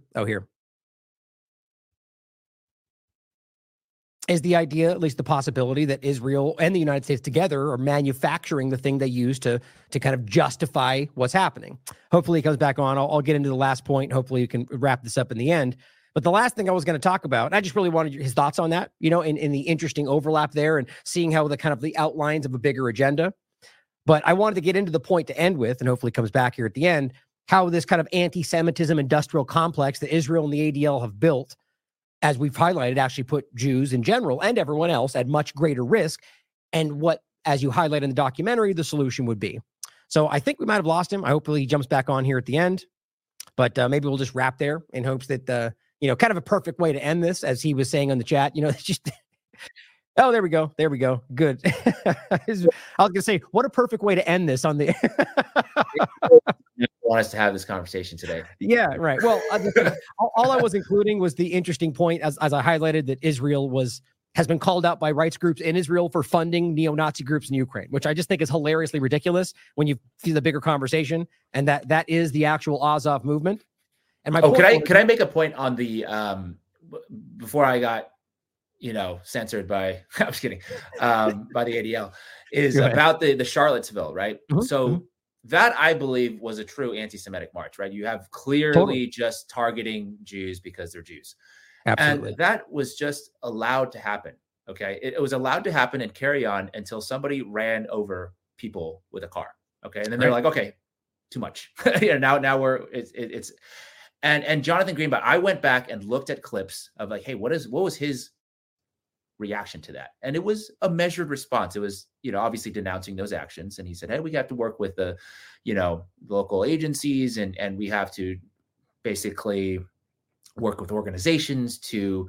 is the idea, at least the possibility, that Israel and the United States together are manufacturing the thing they use to kind of justify what's happening. Hopefully it comes back on. I'll get into the last point. Hopefully you can wrap this up in the end. But the last thing I was going to talk about, and I just really wanted his thoughts on that, in the interesting overlap there and seeing how the kind of the outlines of a bigger agenda. But I wanted to get into the point to end with, and hopefully it comes back here at the end, how this kind of anti-Semitism industrial complex that Israel and the ADL have built, as we've highlighted, actually put Jews in general and everyone else at much greater risk, and what, as you highlight in the documentary, the solution would be. So I think we might have lost him. I hope he jumps back on here at the end. But maybe we'll just wrap there in hopes that, kind of a perfect way to end this, as he was saying on the chat, just, oh, there we go. There we go. Good. I was going to say, what a perfect way to end this on the. Want us to have this conversation today. Yeah, right. Well, all I was including was the interesting point, as I highlighted, that Israel has been called out by rights groups in Israel for funding neo-Nazi groups in Ukraine, which I just think is hilariously ridiculous when you see the bigger conversation, and that is the actual Azov movement. And could I make a point on the before I got censored by I'm just kidding by the ADL, is about the Charlottesville, right? Mm-hmm. So that, I believe, was a true anti-Semitic march, right? You have clearly just targeting Jews because they're Jews. Absolutely. And that was just allowed to happen. Okay. It was allowed to happen and carry on until somebody ran over people with a car. Okay. And then they're like, okay, too much. Now it's and Jonathan Greenblatt, I went back and looked at clips of like, hey, what was his reaction to that? And it was a measured response. It was, obviously denouncing those actions. And he said, hey, we have to work with the, local agencies and we have to basically work with organizations to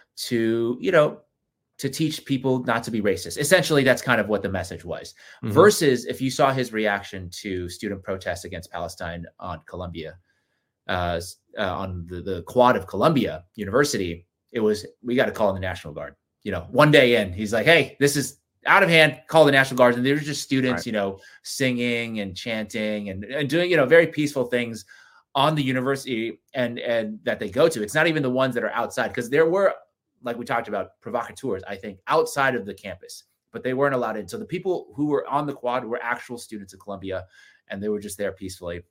teach people not to be racist. Essentially, that's kind of what the message was. Mm-hmm. Versus if you saw his reaction to student protests against Palestine on Columbia, on the quad of Columbia University, it was, we got to call in the National Guard. One day in, he's like, hey, this is out of hand, call the National Guard. And they were just students, right, singing and chanting and doing, very peaceful things on the university and that they go to. It's not even the ones that are outside, because there were, like we talked about, provocateurs, I think, outside of the campus, but they weren't allowed in. So the people who were on the quad were actual students at Columbia, and they were just there peacefully.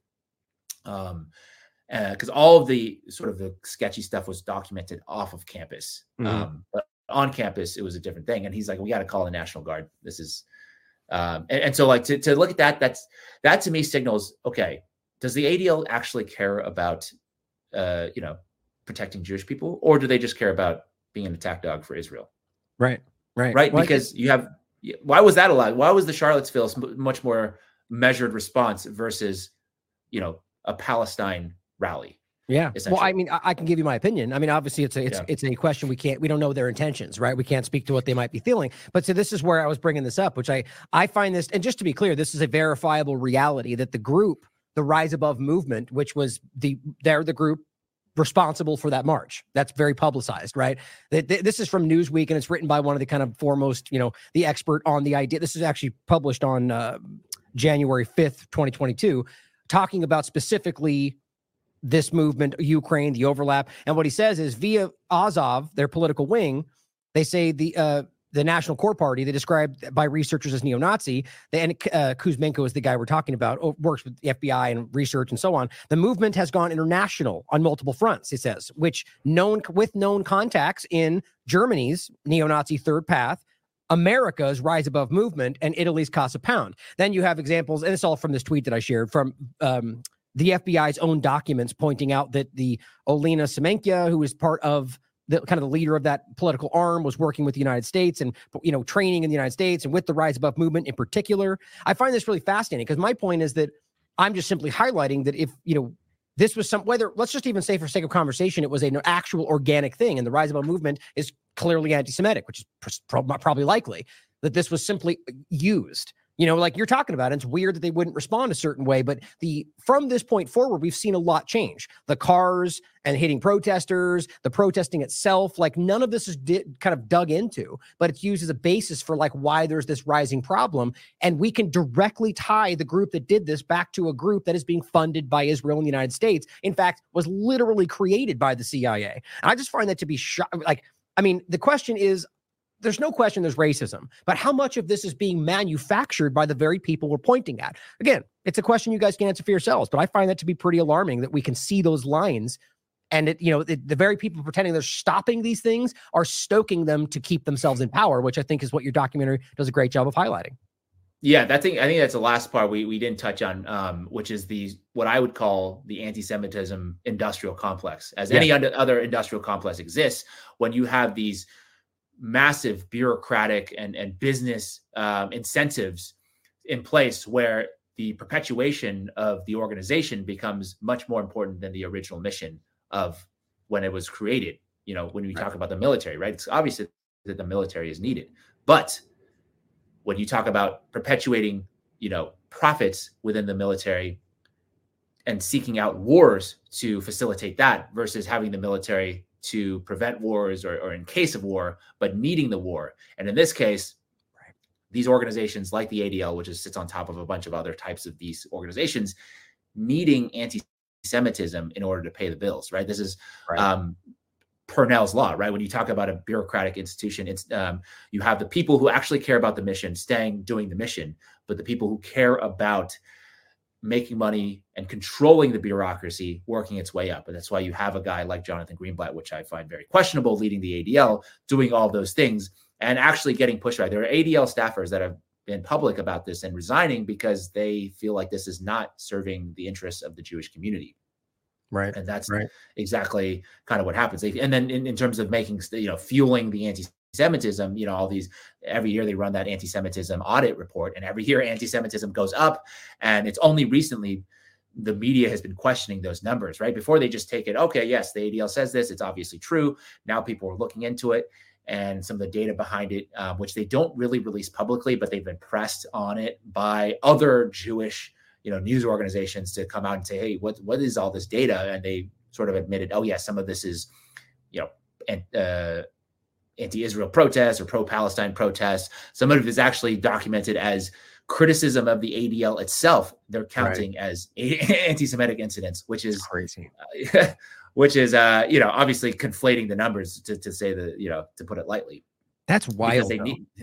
Because all of the sort of the sketchy stuff was documented off of campus. Mm-hmm. But on campus, it was a different thing. And he's like, we got to call the National Guard. This is, and so like to look at that to me signals, okay, does the ADL actually care about, protecting Jewish people, or do they just care about being an attack dog for Israel? Right. Well, because why was that allowed? Why was the Charlottesville much more measured response versus, a Palestine rally? Yeah. Well, I mean, I can give you my opinion. I mean, obviously it's a question we don't know their intentions, right? We can't speak to what they might be feeling. But so this is where I was bringing this up, which I find this, and just to be clear, this is a verifiable reality that the group, the Rise Above movement, which was they're the group responsible for that march. That's very publicized, right? This is from Newsweek, and it's written by one of the kind of foremost, the expert on the idea. This is actually published on January 5th, 2022, talking about specifically this movement, Ukraine, the overlap. And what he says is via Azov, their political wing, they say the National Core Party, they described by researchers as neo-Nazi, and Kuzmenko is the guy we're talking about, works with the FBI and research and so on. The movement has gone international on multiple fronts, he says, with known contacts in Germany's neo-Nazi Third Path, America's Rise Above movement, and Italy's Casa Pound. Then you have examples, and it's all from this tweet that I shared from the FBI's own documents pointing out that the Olena Semenkia, who is part of the kind of the leader of that political arm, was working with the United States and, training in the United States and with the Rise Above movement in particular. I find this really fascinating because my point is that I'm just simply highlighting that if, this was let's just even say for sake of conversation, it was an actual organic thing, and the Rise Above movement is clearly anti-Semitic, which is probably likely that this was simply used. Like you're talking about, it's weird that they wouldn't respond a certain way, but from this point forward, we've seen a lot change. The cars and hitting protesters, the protesting itself, like none of this is kind of dug into, but it's used as a basis for like why there's this rising problem. And we can directly tie the group that did this back to a group that is being funded by Israel and the United States. In fact, was literally created by the CIA. And I just find that to be the question is, there's no question there's racism, but how much of this is being manufactured by the very people we're pointing at? Again, it's a question you guys can answer for yourselves, but I find that to be pretty alarming that we can see those lines, and the very people pretending they're stopping these things are stoking them to keep themselves in power, which I think is what your documentary does a great job of highlighting. Yeah, I think that's the last part we didn't touch on, which is what I would call the anti-Semitism industrial complex. As any other industrial complex exists, when you have these massive bureaucratic and business incentives in place where the perpetuation of the organization becomes much more important than the original mission of when it was created. When we talk about the military, right? It's obvious that the military is needed, but when you talk about perpetuating, profits within the military and seeking out wars to facilitate that versus having the military to prevent wars or in case of war, but needing the war. And in this case, these organizations like the ADL, which sits on top of a bunch of other types of these organizations, needing anti-Semitism in order to pay the bills, right? This is Purnell's law, right? When you talk about a bureaucratic institution, it's you have the people who actually care about the mission doing the mission, but the people who care about making money and controlling the bureaucracy working its way up. And that's why you have a guy like Jonathan Greenblatt, which I find very questionable, leading the ADL, doing all those things and actually getting pushed right. There are ADL staffers that have been public about this and resigning because they feel like this is not serving the interests of the Jewish community. Right. And that's right. exactly kind of what happens. And then in terms of making, fueling the anti-Semitism, all these, every year they run that anti-Semitism audit report, and every year anti-Semitism goes up. And it's only recently the media has been questioning those numbers, right? Before they just take it, okay, yes, the ADL says this, it's obviously true. Now people are looking into it and some of the data behind it, which they don't really release publicly, but they've been pressed on it by other Jewish news organizations to come out and say, hey, what is all this data? And they sort of admitted, oh yeah, some of this is, anti-Israel protests or pro-Palestine protests. Some of it is actually documented as criticism of the ADL itself. They're counting as anti-Semitic incidents, which is crazy. Which is, obviously conflating the numbers to say that, to put it lightly. That's wild.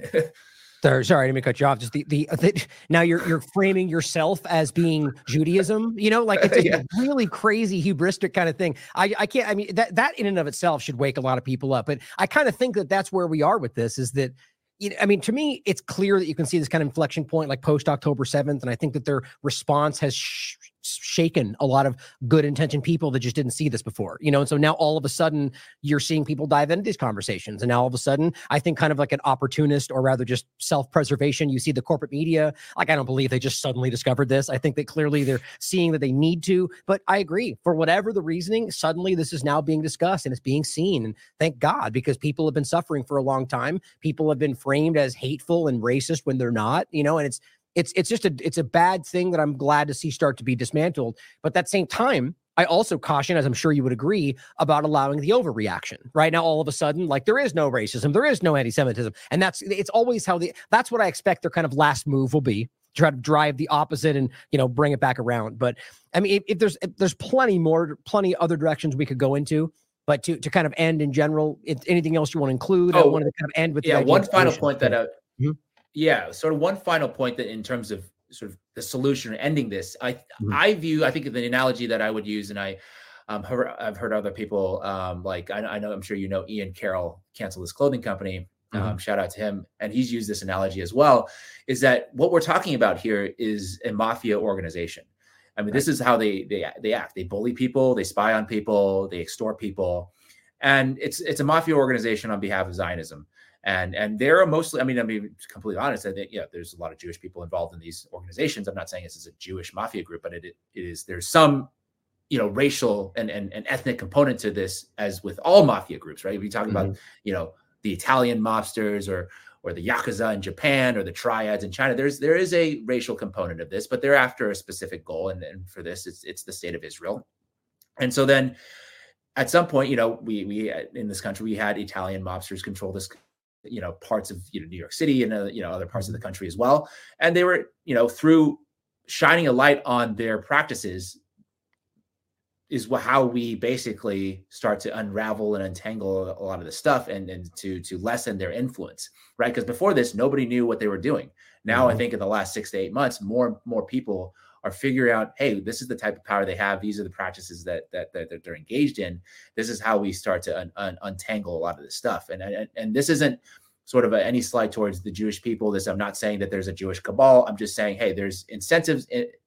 Sorry, I didn't mean to cut you off. Just the now you're framing yourself as being Judaism, like it's a really crazy hubristic kind of thing. I can't, I mean, that in and of itself should wake a lot of people up. But I kind of think that that's where we are with this, is that, I mean, to me, it's clear that you can see this kind of inflection point, like post October 7th. And I think that their response has shaken a lot of good intentioned people that just didn't see this before, and so now all of a sudden you're seeing people dive into these conversations. And now all of a sudden, I think kind of like an opportunist, or rather just self-preservation, you see the corporate media, like, I don't believe they just suddenly discovered this. I think that clearly they're seeing that they need to, but I agree, for whatever the reasoning, suddenly this is now being discussed and it's being seen. And thank God, because people have been suffering for a long time. People have been framed as hateful and racist when they're not, and it's a bad thing that I'm glad to see start to be dismantled. But at that same time, I also caution, as I'm sure you would agree, about allowing the overreaction. Right now, all of a sudden, like, there is no racism, there is no anti-Semitism. And it's always that's what I expect their kind of last move will be, try to drive the opposite and, bring it back around. But I mean, if there's plenty other directions we could go into. But to kind of end in general, anything else you want to include? I wanted to kind of end with one final point that sort of one final point that in terms of sort of the solution or ending this, I think the analogy that I would use, and I've heard other people like I'm sure Ian Carroll canceled his clothing company. Shout out to him, and he's used this analogy as well. Is that what we're talking about here is a mafia organization? I mean, this is how they act. They bully people, they spy on people, they extort people, and it's a mafia organization on behalf of Zionism. And they're mostly, I mean, to be completely honest, I think, there's a lot of Jewish people involved in these organizations. I'm not saying this is a Jewish mafia group, but it is, there's some, racial and ethnic component to this, as with all mafia groups, right? If you talk about, the Italian mobsters or the Yakuza in Japan or the triads in China, there is a racial component of this, but they're after a specific goal. And for this, it's the state of Israel. And so then at some point, we in this country, we had Italian mobsters control this, parts of New York City and other parts of the country as well. And they were, through shining a light on their practices is how we basically start to unravel and untangle a lot of the stuff and to lessen their influence, right? Because before this, nobody knew what they were doing. Now, I think in the last 6 to 8 months, more people are figuring out, hey, this is the type of power they have. These are the practices that they're engaged in. This is how we start to untangle a lot of this stuff. And this isn't sort of any slight towards the Jewish people. I'm not saying that there's a Jewish cabal. I'm just saying, hey, there's incentives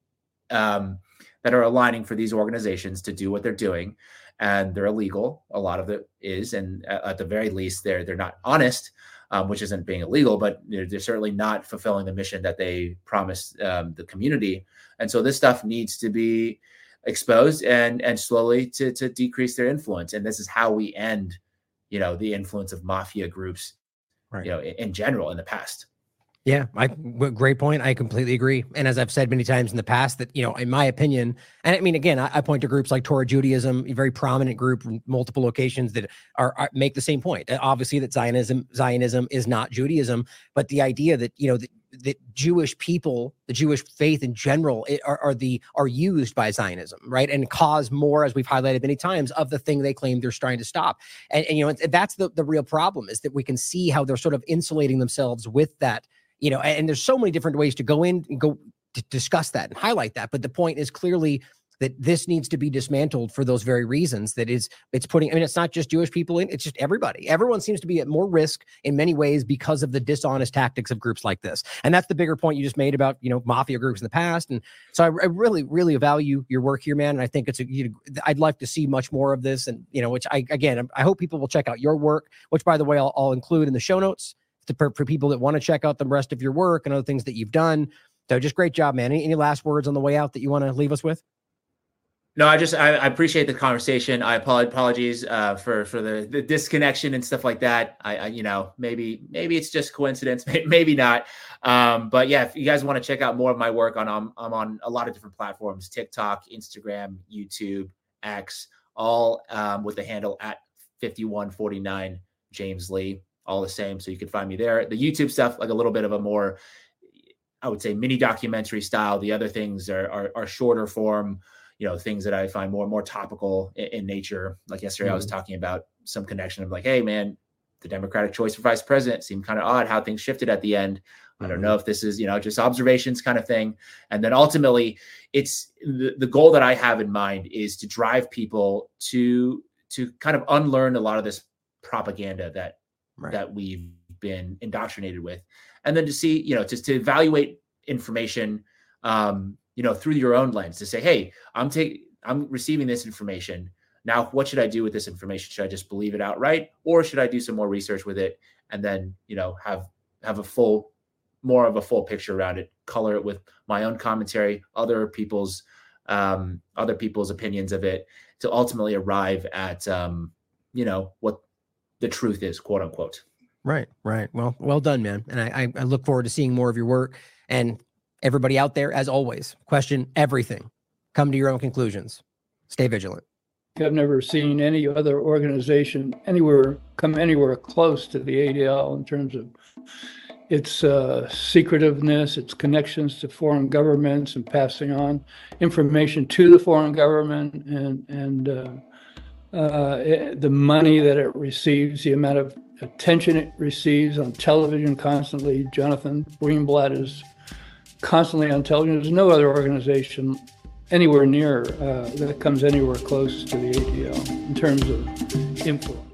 that are aligning for these organizations to do what they're doing, and they're illegal. A lot of it is, and at the very least, they're not honest, which isn't being illegal, but they're certainly not fulfilling the mission that they promised the community. And so this stuff needs to be exposed and slowly to decrease their influence. And this is how we end, the influence of mafia groups, right, in general in the past. Yeah, great point. I completely agree. And as I've said many times in the past, that, in my opinion, and I mean, again, I point to groups like Torah Judaism, a very prominent group from multiple locations that are make the same point. Obviously, that Zionism is not Judaism, but the idea that, that Jewish people, the Jewish faith in general, are used by Zionism, right, and cause more, as we've highlighted many times, of the thing they claim they're trying to stop. And that's the real problem, is that we can see how they're sort of insulating themselves with that. And there's so many different ways to go to discuss that and highlight that. But the point is clearly that this needs to be dismantled for those very reasons. It's putting, I mean, it's not just Jewish people in, it's just everybody. Everyone seems to be at more risk in many ways because of the dishonest tactics of groups like this. And that's the bigger point you just made about, mafia groups in the past. And so I really, really value your work here, man. And I think I'd like to see much more of this. And, which I hope people will check out your work, which, by the way, I'll include in the show notes for people that want to check out the rest of your work and other things that you've done. So just great job, man. Any last words on the way out that you want to leave us with? No, I appreciate the conversation. I apologies for the disconnection and stuff like that. Maybe it's just coincidence, maybe not. But yeah, if you guys want to check out more of my work, I'm on a lot of different platforms: TikTok, Instagram, YouTube, X, all with the handle at 5149 James Lee, all the same. So you can find me there. The YouTube stuff, like a little bit of a more, I would say, mini documentary style. The other things are shorter form. Things that I find more topical in nature. Like yesterday, I was talking about some connection of like, hey, man, the Democratic choice for vice president seemed kind of odd how things shifted at the end. I don't know if this is, just observations kind of thing. And then ultimately, it's the goal that I have in mind is to drive people to kind of unlearn a lot of this propaganda that we've been indoctrinated with. And then to see, just to evaluate information, through your own lens, to say, hey, I'm receiving this information. Now, what should I do with this information? Should I just believe it outright, or should I do some more research with it and then, have more of a full picture around it, color it with my own commentary, other people's opinions of it, to ultimately arrive at, what the truth is, quote unquote. Right. Well done, man. And I look forward to seeing more of your work. And everybody out there, as always, question everything. Come to your own conclusions. Stay vigilant. I've never seen any other organization come anywhere close to the ADL in terms of its secretiveness, its connections to foreign governments, and passing on information to the foreign government, and the money that it receives, the amount of attention it receives on television constantly. Jonathan Greenblatt is constantly on television. There's no other organization anywhere near that comes anywhere close to the ADL in terms of influence.